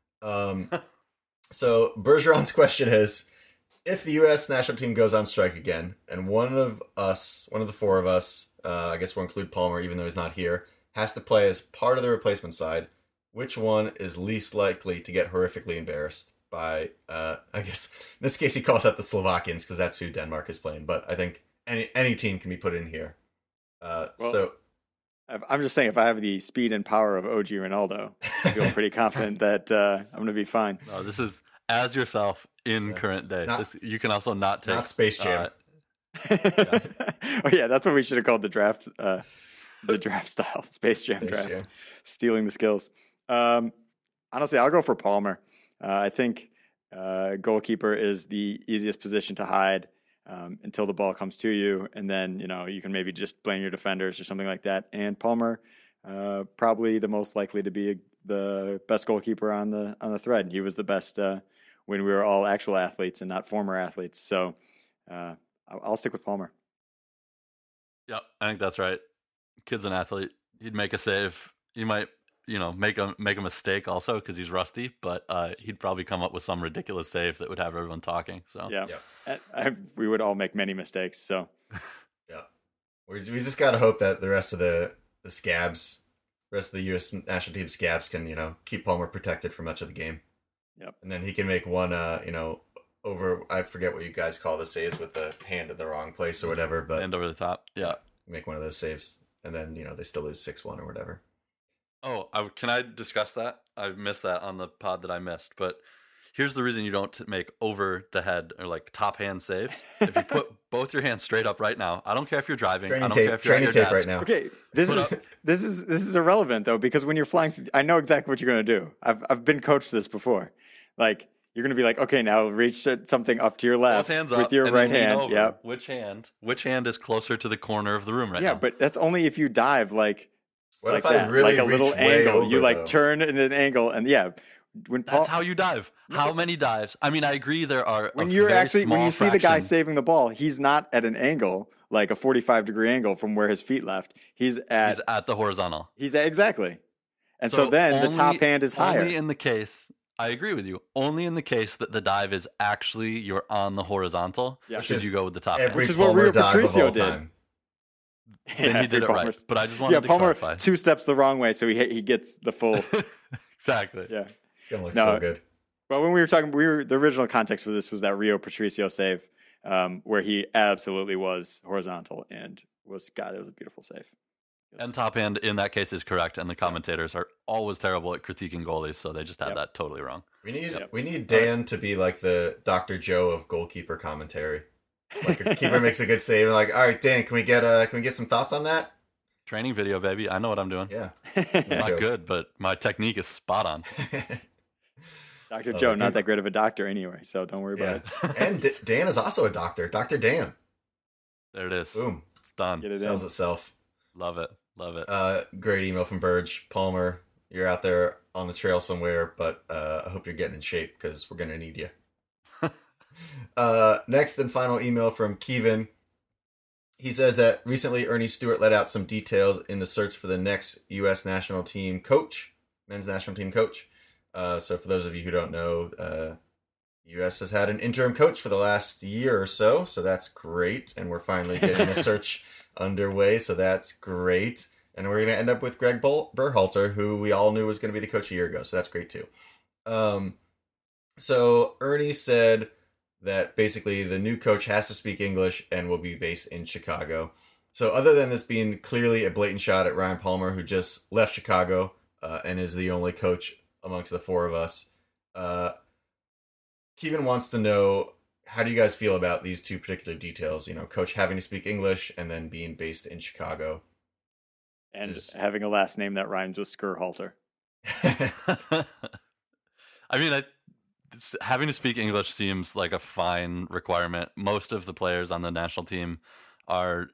So Bergeron's question is, if the U.S. national team goes on strike again, and one of the 4 of us, I guess we'll include Palmer even though he's not here, has to play as part of the replacement side, which one is least likely to get horrifically embarrassed by, I guess, in this case he calls out the Slovakians because that's who Denmark is playing, but I think any team can be put in here. I'm just saying, if I have the speed and power of OG Ronaldo, I feel pretty confident that I'm going to be fine. No, this is as yourself in current day. You can also not take... Not Space Jam. Oh, yeah, that's what we should have called the draft style. Space Jam draft. Jam. Stealing the skills. Honestly, I'll go for Palmer. I think goalkeeper is the easiest position to hide until the ball comes to you, and then you can maybe just blame your defenders or something like that. And Palmer, probably the most likely to be the best goalkeeper on the thread. He was the best when we were all actual athletes and not former athletes. So I'll stick with Palmer. Yeah, I think that's right. Kid's an athlete. He'd make a save. He might make a mistake also because he's rusty, but he'd probably come up with some ridiculous save that would have everyone talking. So yeah. We would all make many mistakes. So yeah, we just gotta hope that the rest of the scabs, rest of the U.S. national team scabs can keep Palmer protected for much of the game. Yep, and then he can make one over, I forget what you guys call the saves with the hand in the wrong place or whatever, but hand over the top. Yeah, make one of those saves, and then they still lose 6-1 or whatever. Oh, can I discuss that? I've missed that on the pod that I missed, but here's the reason you don't make over the head or like top hand saves. If you put both your hands straight up right now, I don't care if you're driving. Training I don't tape, care if you're training at your tape desk. right now. Okay, this is irrelevant though, because when you're flying, I know exactly what you're gonna do. I've been coached this before. Like you're gonna be like, okay, now reach something up to your left both hands with up, your and right then lean hand. over. Yep. Which hand is closer to the corner of the room right now? Yeah, but that's only if you dive like. What like if that, I really like a little reach way angle. over, You like though? turn in an angle, and when That's how you dive. How many dives? I mean, I agree there are. When a you're very actually small when you see the guy fraction- saving the ball, he's not at an angle like a 45-degree angle from where his feet left. He's at the horizontal. exactly. And so then the top hand is higher. Only in the case, I agree with you. Only in the case that the dive is actually you're on the horizontal, Yeah. should you go with the top hand. Every Which is what Palmer Rio dive of Patricio all did. time. Then he did it right. Palmer's- But I just wanted to Palmer clarify. 2 steps the wrong way, so he gets the full. Exactly. Yeah. It's gonna look No. so good. Well, when we were talking, the original context for this was that Rio Patricio save, where he absolutely was horizontal and it was a beautiful save. Yes. And top hand in that case is correct, and the commentators are always terrible at critiquing goalies, so they just had Yep. that totally wrong. We need Dan to be like the Dr. Joe of goalkeeper commentary. Like a keeper makes a good save, and like, all right, Dan, can we get some thoughts on that? Training video, baby. I know what I'm doing. Yeah. I'm not joke. good, but my technique is spot on. Dr. Oh, Joe, not people- that great of a doctor anyway, so don't worry about Yeah. it. And Dan is also a doctor. Dr. Dan. There it is. Boom. It's done. Get it Sells in. itself. Love it. Love it. Great email from Burge. Palmer, you're out there on the trail somewhere, but I hope you're getting in shape because we're going to need you. Next and final email from Kevin. He says that recently Ernie Stewart let out some details in the search for the next U.S. national team coach, men's national team coach. So for those of you who don't know, U.S. has had an interim coach for the last year or so that's great. And we're finally getting the search underway, so that's great. And we're going to end up with Greg Berhalter, who we all knew was going to be the coach a year ago, so that's great too. So Ernie said that basically the new coach has to speak English and will be based in Chicago. So other than this being clearly a blatant shot at Ryan Palmer, who just left Chicago and is the only coach amongst the four of us, Kevin wants to know, how do you guys feel about these two particular details? You know, coach having to speak English and then being based in Chicago. And Just- having a last name that rhymes with Skurhalter. I mean, having to speak English seems like a fine requirement. Most of the players on the national team are,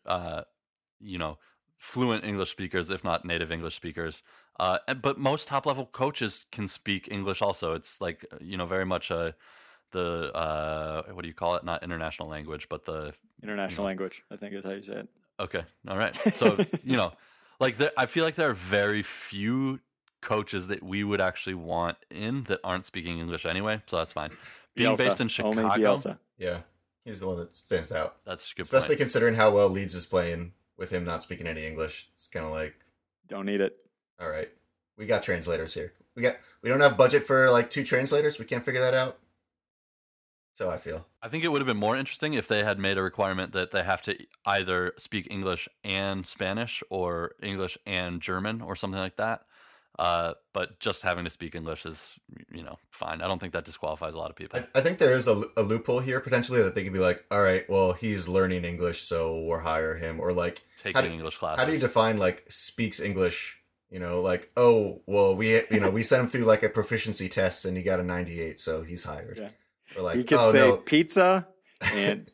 fluent English speakers, if not native English speakers. But most top-level coaches can speak English also. It's like, very much what do you call it? Not international language, but the... International language, I think is how you say it. Okay. All right. So, I feel like there are very few coaches that we would actually want in that aren't speaking English anyway. So that's fine. Being Bielsa. based in Chicago. Only Bielsa. Yeah, he's the one that stands out. That's a good Especially point. considering how well Leeds is playing with him not speaking any English. It's kind of like, Don't need it. all right, we got translators here. We don't have budget for like 2 translators. We can't figure that out. So I feel. I think it would have been more interesting if they had made a requirement that they have to either speak English and Spanish or English and German or something like that. But just having to speak English is, fine. I don't think that disqualifies a lot of people. I think there is a loophole here potentially that they could be like, all right, well, he's learning English, so we'll hire him. Or like, Taking English classes. how do you define like speaks English? Like, oh, well, we sent him through like a proficiency test and he got a 98, so he's hired. Yeah. Or like, He could oh say no, pizza and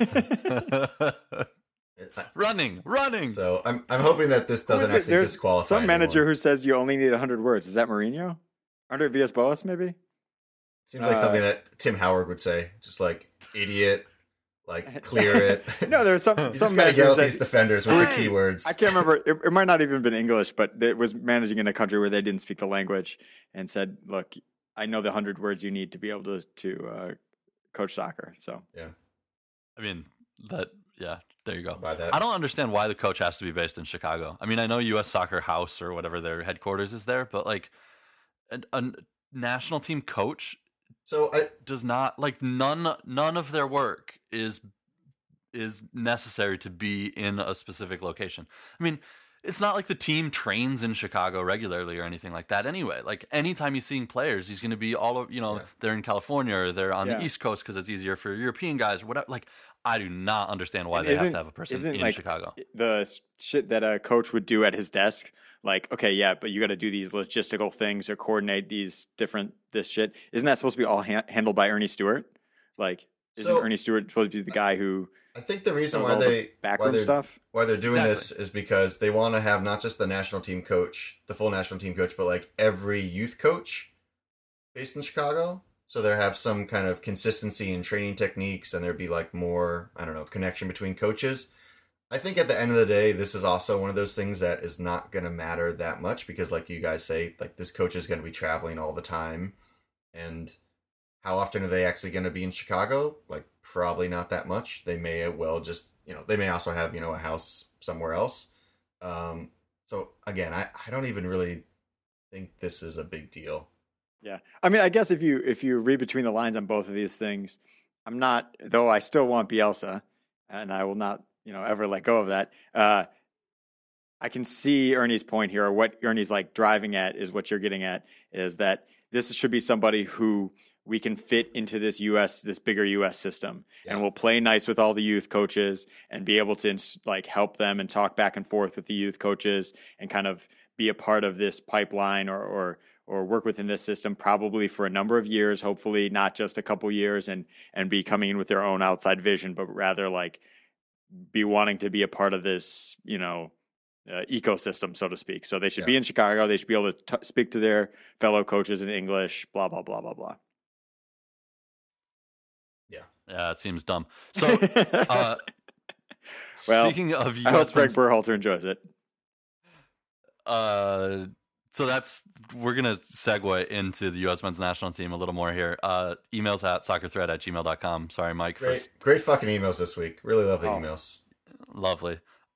running. So I'm hoping that this doesn't actually There's disqualify some manager anyone. who says you only need 100 words. Is that Mourinho? Andre Villas-Boas, maybe? Seems like something that Tim Howard would say. Just like idiot, like clear it. No, there's some You just gotta managers yell at that these defenders with the keywords. I can't remember. It might not even been English, but it was managing in a country where they didn't speak the language and said, "Look, I know the 100 words you need to be able to coach soccer." So I mean, there you go. By that. I don't understand why the coach has to be based in Chicago. I mean, I know U.S. Soccer House or whatever their headquarters is there, but like a national team coach So does not, like, none of their work is necessary to be in a specific location. I mean, it's not like the team trains in Chicago regularly or anything like that anyway. Like, anytime he's seeing players, he's going to be all over, they're in California or they're on the East Coast because it's easier for European guys or whatever. Like, I do not understand why they have to have a person in Chicago. The shit that a coach would do at his desk, like, okay, yeah, but you got to do these logistical things or coordinate this shit. Isn't that supposed to be all handled by Ernie Stewart? Like, isn't Ernie Stewart supposed to be the guy who I think the reason does why all the backroom stuff? why they're doing Exactly. this is because they want to have not just the national team coach, the full national team coach, but like every youth coach based in Chicago. So there have some kind of consistency in training techniques, and there'd be like more, I don't know, connection between coaches. I think at the end of the day, this is also one of those things that is not going to matter that much because, like you guys say, like this coach is going to be traveling all the time. And how often are they actually going to be in Chicago? Like, probably not that much. They may well just, they may also have, a house somewhere else. So again, I don't even really think this is a big deal. Yeah. I mean, I guess if you read between the lines on both of these things, though I still want Bielsa, and I will not, ever let go of that. I can see Ernie's point here, or what Ernie's like driving at is what you're getting at, is that this should be somebody who we can fit into this bigger U.S. system, and will play nice with all the youth coaches and be able to like help them and talk back and forth with the youth coaches and kind of be a part of this pipeline or work within this system probably for a number of years, hopefully not just a couple years and be coming in with their own outside vision, but rather like be wanting to be a part of this, ecosystem, so to speak. So they should be in Chicago. They should be able to speak to their fellow coaches in English, blah, blah, blah, blah, blah. Yeah, it seems dumb. So, well, speaking of US, I hope Greg Berhalter enjoys it. So we're going to segue into the U.S. men's national team a little more here. Emails at soccerthread@gmail.com. Sorry, Mike. Great fucking emails this week. Really love the emails. Lovely.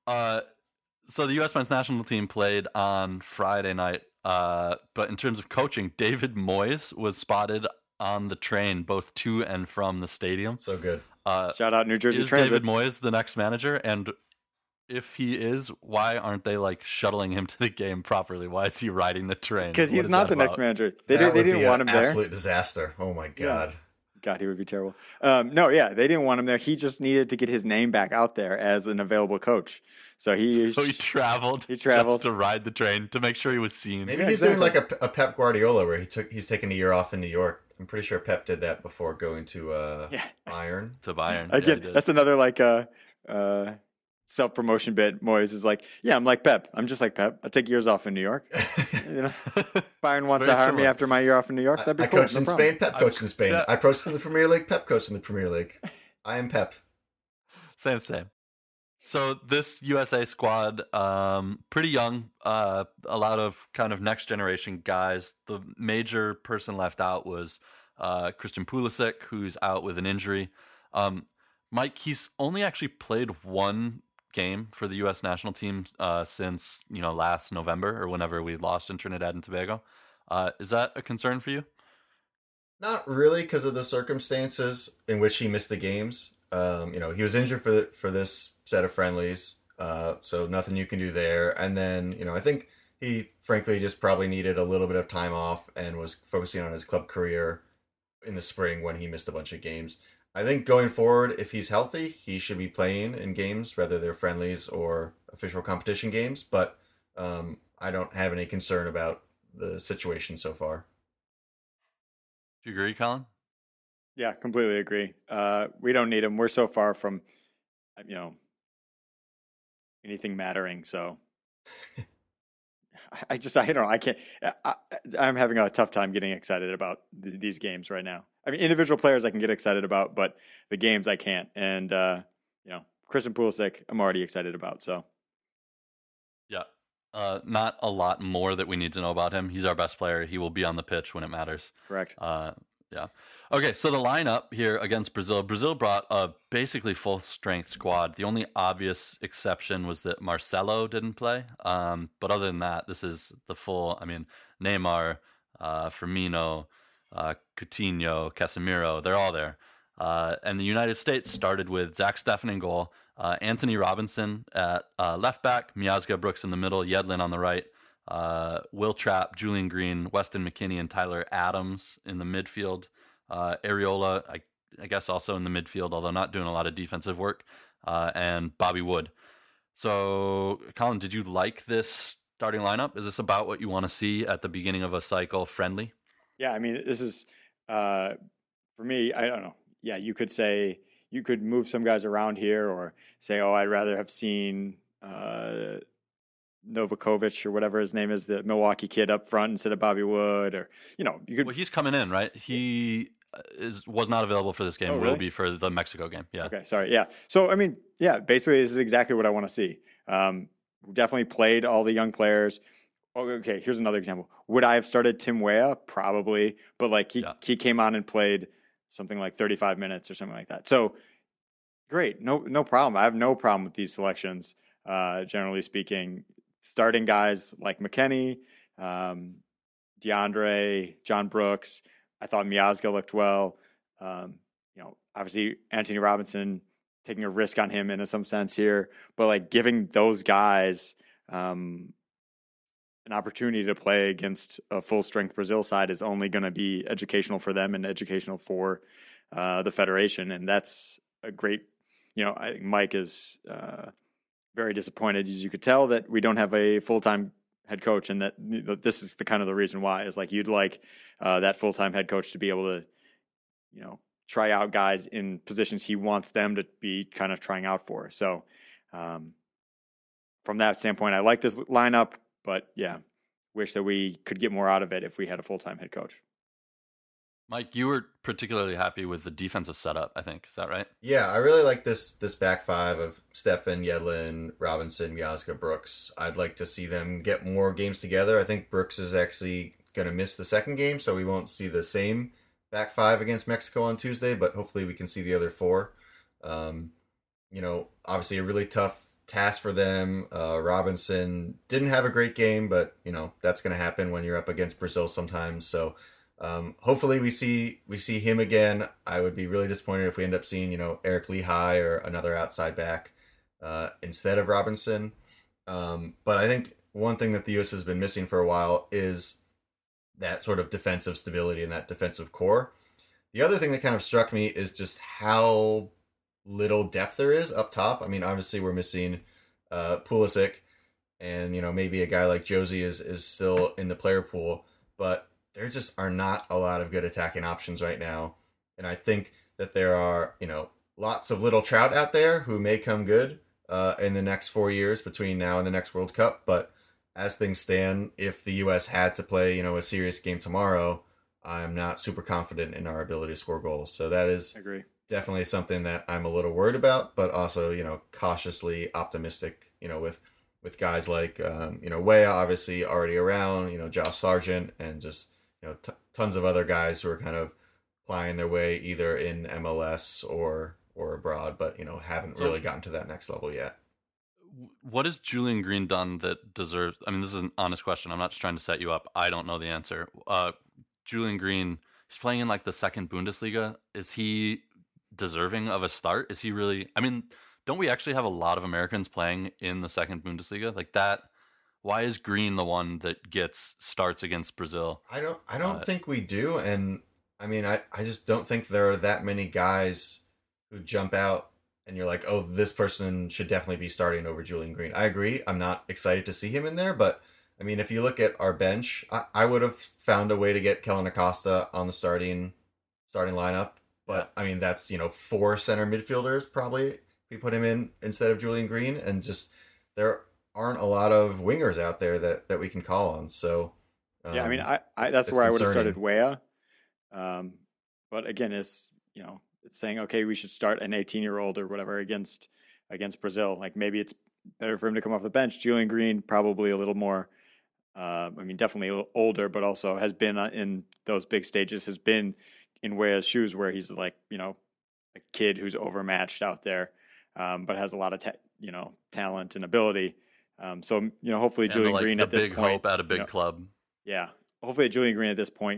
So the U.S. men's national team played on Friday night, but in terms of coaching, David Moyes was spotted on the train both to and from the stadium. So good. Shout out New Jersey is Transit. David Moyes the next manager? And if he is, why aren't they like shuttling him to the game properly? Why is he riding the train? Because he's not the next manager. They didn't want him there. Absolute disaster. Oh my God. Yeah. God, he would be terrible. They didn't want him there. He just needed to get his name back out there as an available coach. So he traveled. Just to ride the train to make sure he was seen. Maybe he's doing like a Pep Guardiola where he's taking a year off in New York. I'm pretty sure Pep did that before going to Bayern. To Bayern. Again, that's another like self-promotion bit. Moyes is like, I'm like Pep. I'm just like Pep. I take years off in New York. Bayern wants to hire me after my year off in New York. That'd be cool. I coached in Spain. Pep coached in Spain. I coached in the Premier League. Pep coached in the Premier League. I am Pep. Same. So this USA squad, pretty young, a lot of kind of next generation guys. The major person left out was Christian Pulisic, who's out with an injury. Mike, he's only actually played one game for the U.S. national team since last November or whenever we lost in Trinidad and Tobago. Is that a concern for you? Not really, because of the circumstances in which he missed the games. He was injured for this set of friendlies, so nothing you can do there. And then, I think he frankly just probably needed a little bit of time off and was focusing on his club career in the spring when he missed a bunch of games. I think going forward, if he's healthy, he should be playing in games, whether they're friendlies or official competition games. But I don't have any concern about the situation so far. Do you agree, Colin? Yeah, completely agree. We don't need him. We're so far from, anything mattering. So I don't know. I can't. I'm having a tough time getting excited about these games right now. I mean, individual players I can get excited about, but the games I can't. And Christian Pulisic, I'm already excited about. So yeah, not a lot more that we need to know about him. He's our best player. He will be on the pitch when it matters. Correct. Yeah. Okay, so the lineup here against Brazil. Brazil brought a basically full-strength squad. The only obvious exception was that Marcelo didn't play. But other than that, this is the full, Neymar, Firmino, Coutinho, Casemiro, they're all there. And the United States started with Zach Steffen in goal, Anthony Robinson at left back, Miazga Brooks in the middle, Yedlin on the right, Will Trapp, Julian Green, Weston McKennie, and Tyler Adams in the midfield. Areola, I guess, also in the midfield, although not doing a lot of defensive work, and Bobby Wood. So, Colin, did you like this starting lineup? Is this about what you want to see at the beginning of a cycle friendly? Yeah, this is, for me, I don't know. Yeah, you could say, you could move some guys around here or say, I'd rather have seen Novakovic or whatever his name is, the Milwaukee kid up front instead of Bobby Wood, or you could. Well, he's coming in, right? He was not available for this game. Oh, really? Will be for the Mexico game. Yeah. Okay. Sorry. Yeah. So basically, this is exactly what I want to see. We definitely played all the young players. Oh, okay, here's another example. Would I have started Tim Weah? Probably, but like he came on and played something like 35 minutes or something like that. So great, no problem. I have no problem with these selections. Generally speaking, starting guys like McKennie, DeAndre, John Brooks. I thought Miazga looked well. Obviously Anthony Robinson, taking a risk on him in some sense here, but like giving those guys an opportunity to play against a full strength Brazil side is only going to be educational for them and educational for the federation. And that's a great, I think Mike is very disappointed, as you could tell, that we don't have a full-time head coach, and that this is the kind of the reason why is like you'd like that full-time head coach to be able to, try out guys in positions he wants them to be kind of trying out for. So from that standpoint, I like this lineup, but yeah, wish that we could get more out of it if we had a full-time head coach. Mike, you were particularly happy with the defensive setup, I think. Is that right? Yeah, I really like this back five of Steffen, Yedlin, Robinson, Miazga, Brooks. I'd like to see them get more games together. I think Brooks is actually going to miss the second game, so we won't see the same back five against Mexico on Tuesday, but hopefully we can see the other four. Obviously a really tough task for them. Robinson didn't have a great game, but, that's going to happen when you're up against Brazil sometimes, so... hopefully we see him again. I would be really disappointed if we end up seeing, Eric Lehigh or another outside back instead of Robinson. But I think one thing that the U.S. has been missing for a while is that sort of defensive stability and that defensive core. The other thing that kind of struck me is just how little depth there is up top. I mean, obviously we're missing Pulisic, and, maybe a guy like Josie is still in the player pool, but there just are not a lot of good attacking options right now. And I think that there are, lots of little Trout out there who may come good in the next 4 years between now and the next World Cup. But as things stand, if the U.S. had to play, a serious game tomorrow, I'm not super confident in our ability to score goals. So that is definitely something that I'm a little worried about, but also, cautiously optimistic, with guys like, Weah obviously already around, Josh Sargent, and just, tons of other guys who are kind of plying their way either in MLS or abroad, but, haven't really gotten to that next level yet. What has Julian Green done that deserves... I mean, this is an honest question. I'm not just trying to set you up. I don't know the answer. Julian Green, he's playing in like the second Bundesliga. Is he deserving of a start? Is he really... I mean, don't we actually have a lot of Americans playing in the second Bundesliga? Like that... Why is Green the one that gets starts against Brazil? I don't think we do, and I mean I just don't think there are that many guys who jump out and you're like, oh, this person should definitely be starting over Julian Green. I agree. I'm not excited to see him in there, but I mean, if you look at our bench, I would have found a way to get Kellen Acosta on the starting lineup. But I mean, that's 4 center midfielders probably if we put him in instead of Julian Green, and just there aren't a lot of wingers out there that we can call on. So yeah, I mean, that's where I would have started Weah. But again, it's saying, okay, we should start an 18-year-old or whatever against Brazil. Like maybe it's better for him to come off the bench. Julian Green, probably a little more, definitely a little older, but also has been in those big stages, has been in Weah's shoes where he's like, a kid who's overmatched out there, but has a lot of, talent and ability. So, hopefully Julian Green at this point, hope at a big club. Yeah. Hopefully Julian Green at this point,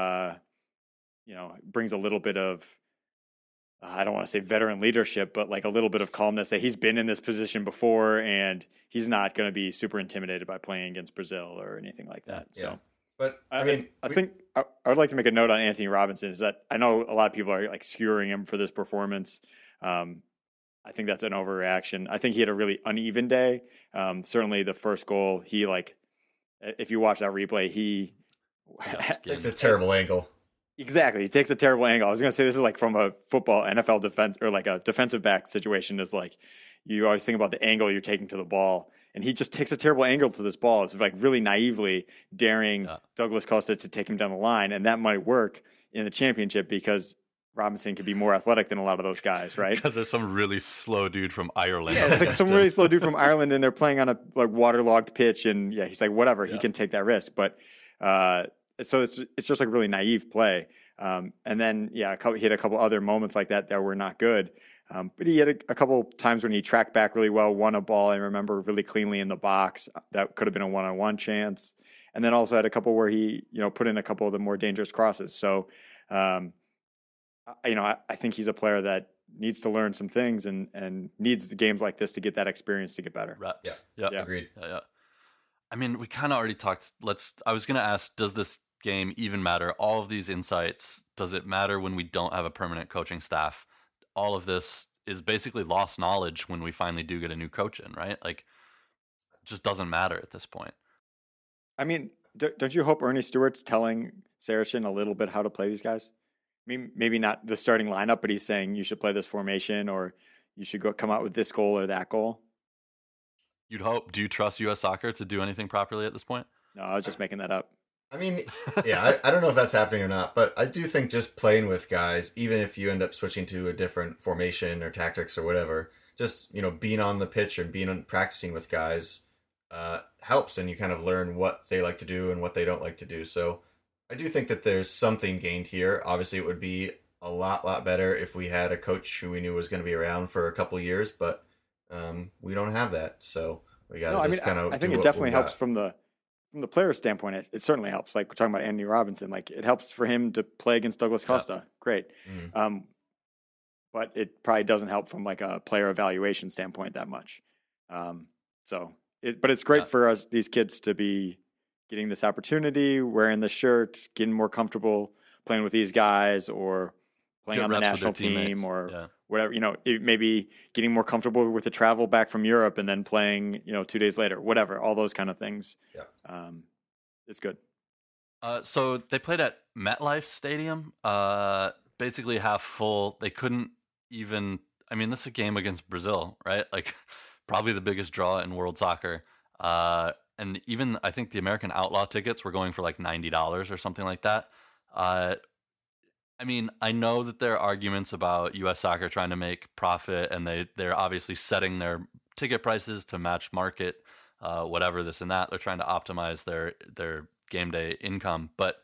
brings a little bit of, I don't want to say veteran leadership, but like a little bit of calmness that he's been in this position before and he's not going to be super intimidated by playing against Brazil or anything like that. Yeah. So, but I think I would like to make a note on Anthony Robinson is that I know a lot of people are like skewering him for this performance. I think that's an overreaction. I think he had a really uneven day. Certainly the first goal, he if you watch that replay, he takes a terrible angle. Exactly. He takes a terrible angle. I was going to say this is like from a football NFL defense or like a defensive back situation is like you always think about the angle you're taking to the ball. And he just takes a terrible angle to this ball. It's like really naively daring Douglas Costa to take him down the line. And that might work in the championship because Robinson could be more athletic than a lot of those guys, right? Because there's some really slow dude from Ireland. Yeah, it's like some really slow dude from Ireland, and they're playing on a like waterlogged pitch, and yeah, he's like, whatever, he can take that risk. But so it's just like really naive play. And then he had a couple other moments like that were not good. But he had a couple times when he tracked back really well, won a ball, I remember, really cleanly in the box. That could have been a one-on-one chance. And then also had a couple where he, put in a couple of the more dangerous crosses. So, I think he's a player that needs to learn some things and needs games like this to get that experience to get better. Reps. Yeah. Agreed. Yeah. I mean, we kind of already talked. I was going to ask, does this game even matter? All of these insights, does it matter when we don't have a permanent coaching staff? All of this is basically lost knowledge when we finally do get a new coach in, right? Like, it just doesn't matter at this point. I mean, don't you hope Ernie Stewart's telling Saracen a little bit how to play these guys? I mean, maybe not the starting lineup, but he's saying you should play this formation or you should come out with this goal or that goal. You'd hope. Do you trust U.S. Soccer to do anything properly at this point? No, I was just making that up. I mean, yeah, I don't know if that's happening or not, but I do think just playing with guys, even if you end up switching to a different formation or tactics or whatever, just, being on the pitch and practicing with guys helps, and you kind of learn what they like to do and what they don't like to do. So I do think that there's something gained here. Obviously, it would be a lot better if we had a coach who we knew was going to be around for a couple of years, but we don't have that. So we got to kind of. I think it definitely helps from the player standpoint. It certainly helps. Like we're talking about Andy Robinson, like it helps for him to play against Douglas Costa. Yeah. Great. Mm-hmm. But it probably doesn't help from like a player evaluation standpoint that much. But it's great for us, these kids, to be getting this opportunity, wearing the shirt, getting more comfortable playing with these guys or playing on the national team or whatever, maybe getting more comfortable with the travel back from Europe and then playing, 2 days later, whatever, all those kind of things. Yeah. It's good. So they played at MetLife Stadium, basically half full. They couldn't even, this is a game against Brazil, right? Like probably the biggest draw in world soccer. And even I think the American Outlaw tickets were going for like $90 or something like that. I know that there are arguments about U.S. Soccer trying to make profit, and they're obviously setting their ticket prices to match market, whatever this and that. They're trying to optimize their game day income. But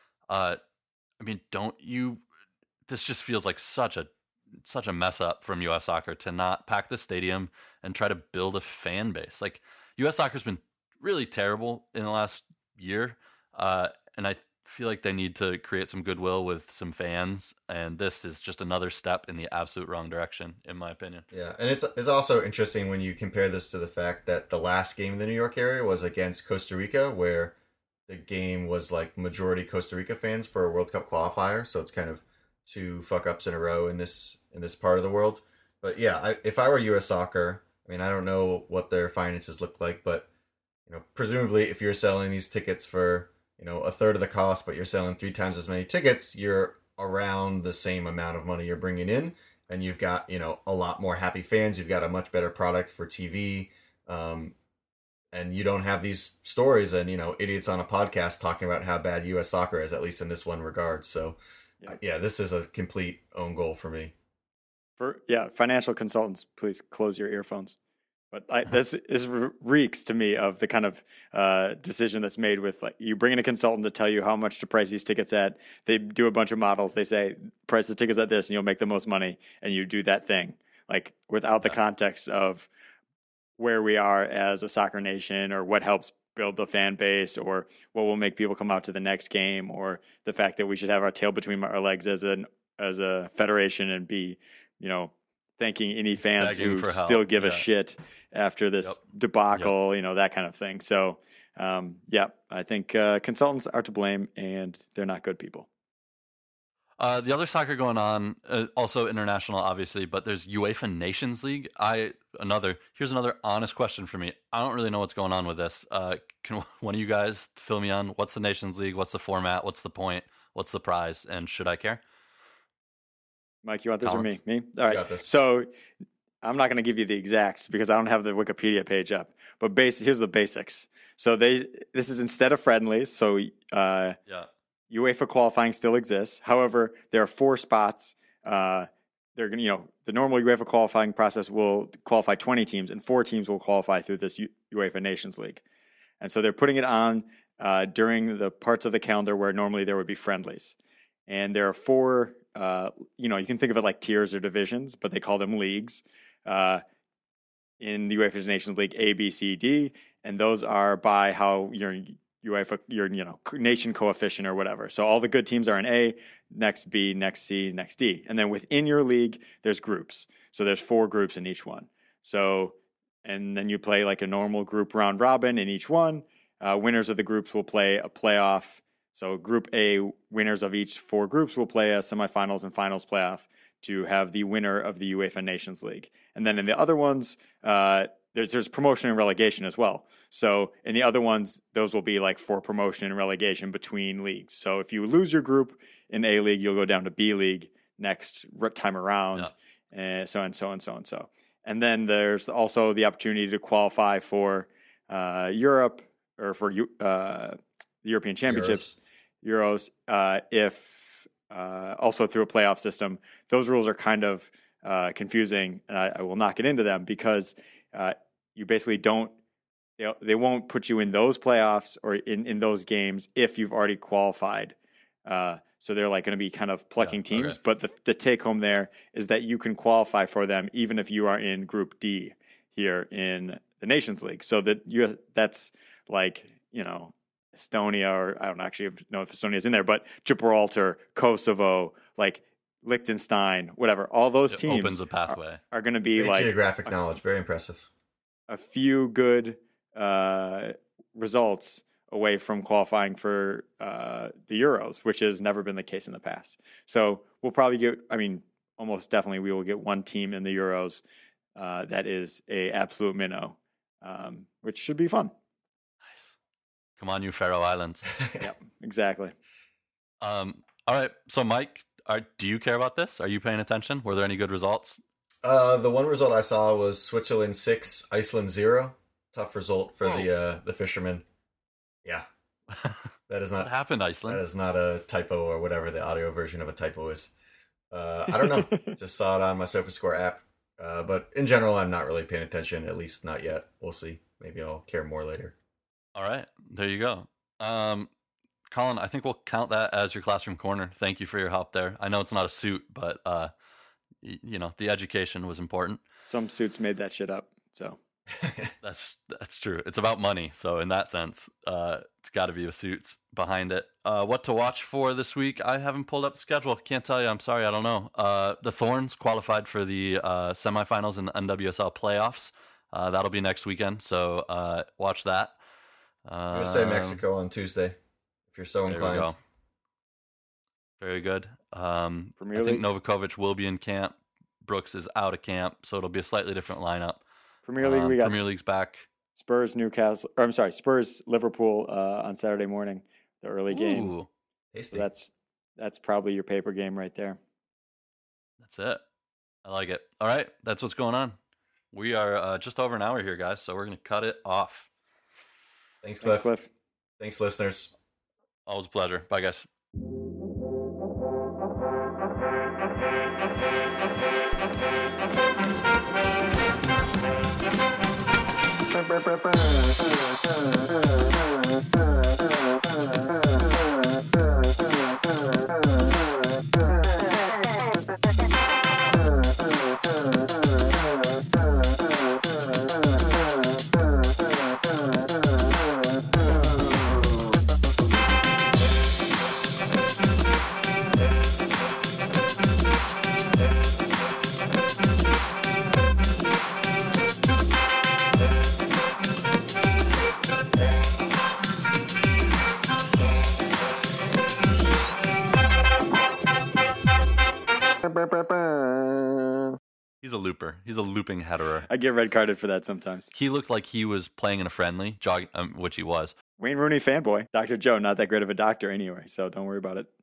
this just feels like such a mess up from U.S. Soccer to not pack the stadium and try to build a fan base. Like U.S. Soccer's been really terrible in the last year, and I feel like they need to create some goodwill with some fans, and this is just another step in the absolute wrong direction, in my opinion. Yeah, and it's also interesting when you compare this to the fact that the last game in the New York area was against Costa Rica, where the game was like majority Costa Rica fans for a World Cup qualifier, so it's kind of two fuck-ups in a row in this part of the world. But yeah, if I were U.S. Soccer, I don't know what their finances look like, but presumably if you're selling these tickets for a third of the cost, but you're selling 3 times as many tickets, you're around the same amount of money you're bringing in, and you've got a lot more happy fans. You've got a much better product for TV, and you don't have these stories and idiots on a podcast talking about how bad U.S. Soccer is, at least in this one regard. So yeah, this is a complete own goal for me. Financial consultants, please close your earphones. But this reeks to me of the kind of decision that's made with, like, you bring in a consultant to tell you how much to price these tickets at. They do a bunch of models. They say, price the tickets at this and you'll make the most money. And you do that thing, like, without the context of where we are as a soccer nation or what helps build the fan base or what will make people come out to the next game or the fact that we should have our tail between our legs as a federation and be, thanking any fans who still give a shit after this debacle, that kind of thing. So, I think consultants are to blame, and they're not good people. The other soccer going on, also international, obviously, but there's UEFA Nations League. Here's another honest question for me. I don't really know what's going on with this. Can one of you guys fill me on what's the Nations League? What's the format? What's the point? What's the prize? And should I care? Mike, you want this or me? Me? All right. So I'm not going to give you the exacts because I don't have the Wikipedia page up. But here's the basics. So this is instead of friendlies. So UEFA qualifying still exists. However, there are 4 spots they're going to, the normal UEFA qualifying process will qualify 20 teams, and 4 teams will qualify through this UEFA Nations League. And so they're putting it on during the parts of the calendar where normally there would be friendlies. And there are 4, you can think of it like tiers or divisions, but they call them leagues. In the UEFA Nations League, A, B, C, D, and those are by how your nation coefficient or whatever. So all the good teams are in A, next B, next C, next D. And then within your league, there's groups. So there's 4 groups in each one. So, and then you play like a normal group round robin in each one. Winners of the groups will play a playoff. So Group A, winners of each 4 groups will play a semifinals and finals playoff to have the winner of the UEFA Nations League. And then in the other ones, there's promotion and relegation as well. So in the other ones, those will be like for promotion and relegation between leagues. So if you lose your group in A League, you'll go down to B League next time around, and so and so and so and so. And then there's also the opportunity to qualify for Europe or for the European Championships, Euros, if also through a playoff system. Those rules are kind of confusing, and I will not get into them because you basically they won't put you in those playoffs or in those games if you've already qualified. So they're like going to be kind of plucking teams. Okay. But the take home there is that you can qualify for them even if you are in Group D here in the Nations League. So that's like, Estonia, or I don't actually know if Estonia's in there, but Gibraltar, Kosovo, like Liechtenstein, whatever. All those teams opens a pathway. Are going to be like geographic knowledge. Very impressive. A few good results away from qualifying for the Euros, which has never been the case in the past. So we'll probably get, almost definitely we will get one team in the Euros that is a absolute minnow, which should be fun. Nice. Come on, you Faroe Islands. Yep, exactly. All right. So Mike, do you care about this? Are you paying attention? Were there any good results? The one result I saw was Switzerland 6, Iceland 0. Tough result for the fishermen. Yeah. That is not... What happened, Iceland? That is not a typo or whatever the audio version of a typo is. I don't know. Just saw it on my SofaScore app. But in general, I'm not really paying attention, at least not yet. We'll see. Maybe I'll care more later. All right. There you go. Colin, I think we'll count that as your classroom corner. Thank you for your help there. I know it's not a suit, but the education was important. Some suits made that shit up, so that's true. It's about money, so in that sense, it's got to be the suits behind it. What to watch for this week? I haven't pulled up the schedule. Can't tell you. I'm sorry. I don't know. The Thorns qualified for the semifinals in the NWSL playoffs. That'll be next weekend, so watch that. I'm gonna say Mexico on Tuesday. If you're so inclined. There we go. Very good. I think Novakovic will be in camp. Brooks is out of camp, so it'll be a slightly different lineup. Premier League, we got Premier League's back. Spurs, Liverpool on Saturday morning, the early game. Tasty. So that's probably your paper game right there. That's it. I like it. All right, that's what's going on. We are just over an hour here, guys, so we're going to cut it off. Thanks, Cliff. Thanks, listeners. Always a pleasure. Bye, guys. He's a looper. He's a looping headerer. I get red carded for that sometimes. He looked like he was playing in a friendly, which he was. Wayne Rooney fanboy. Dr. Joe, not that great of a doctor anyway, so don't worry about it.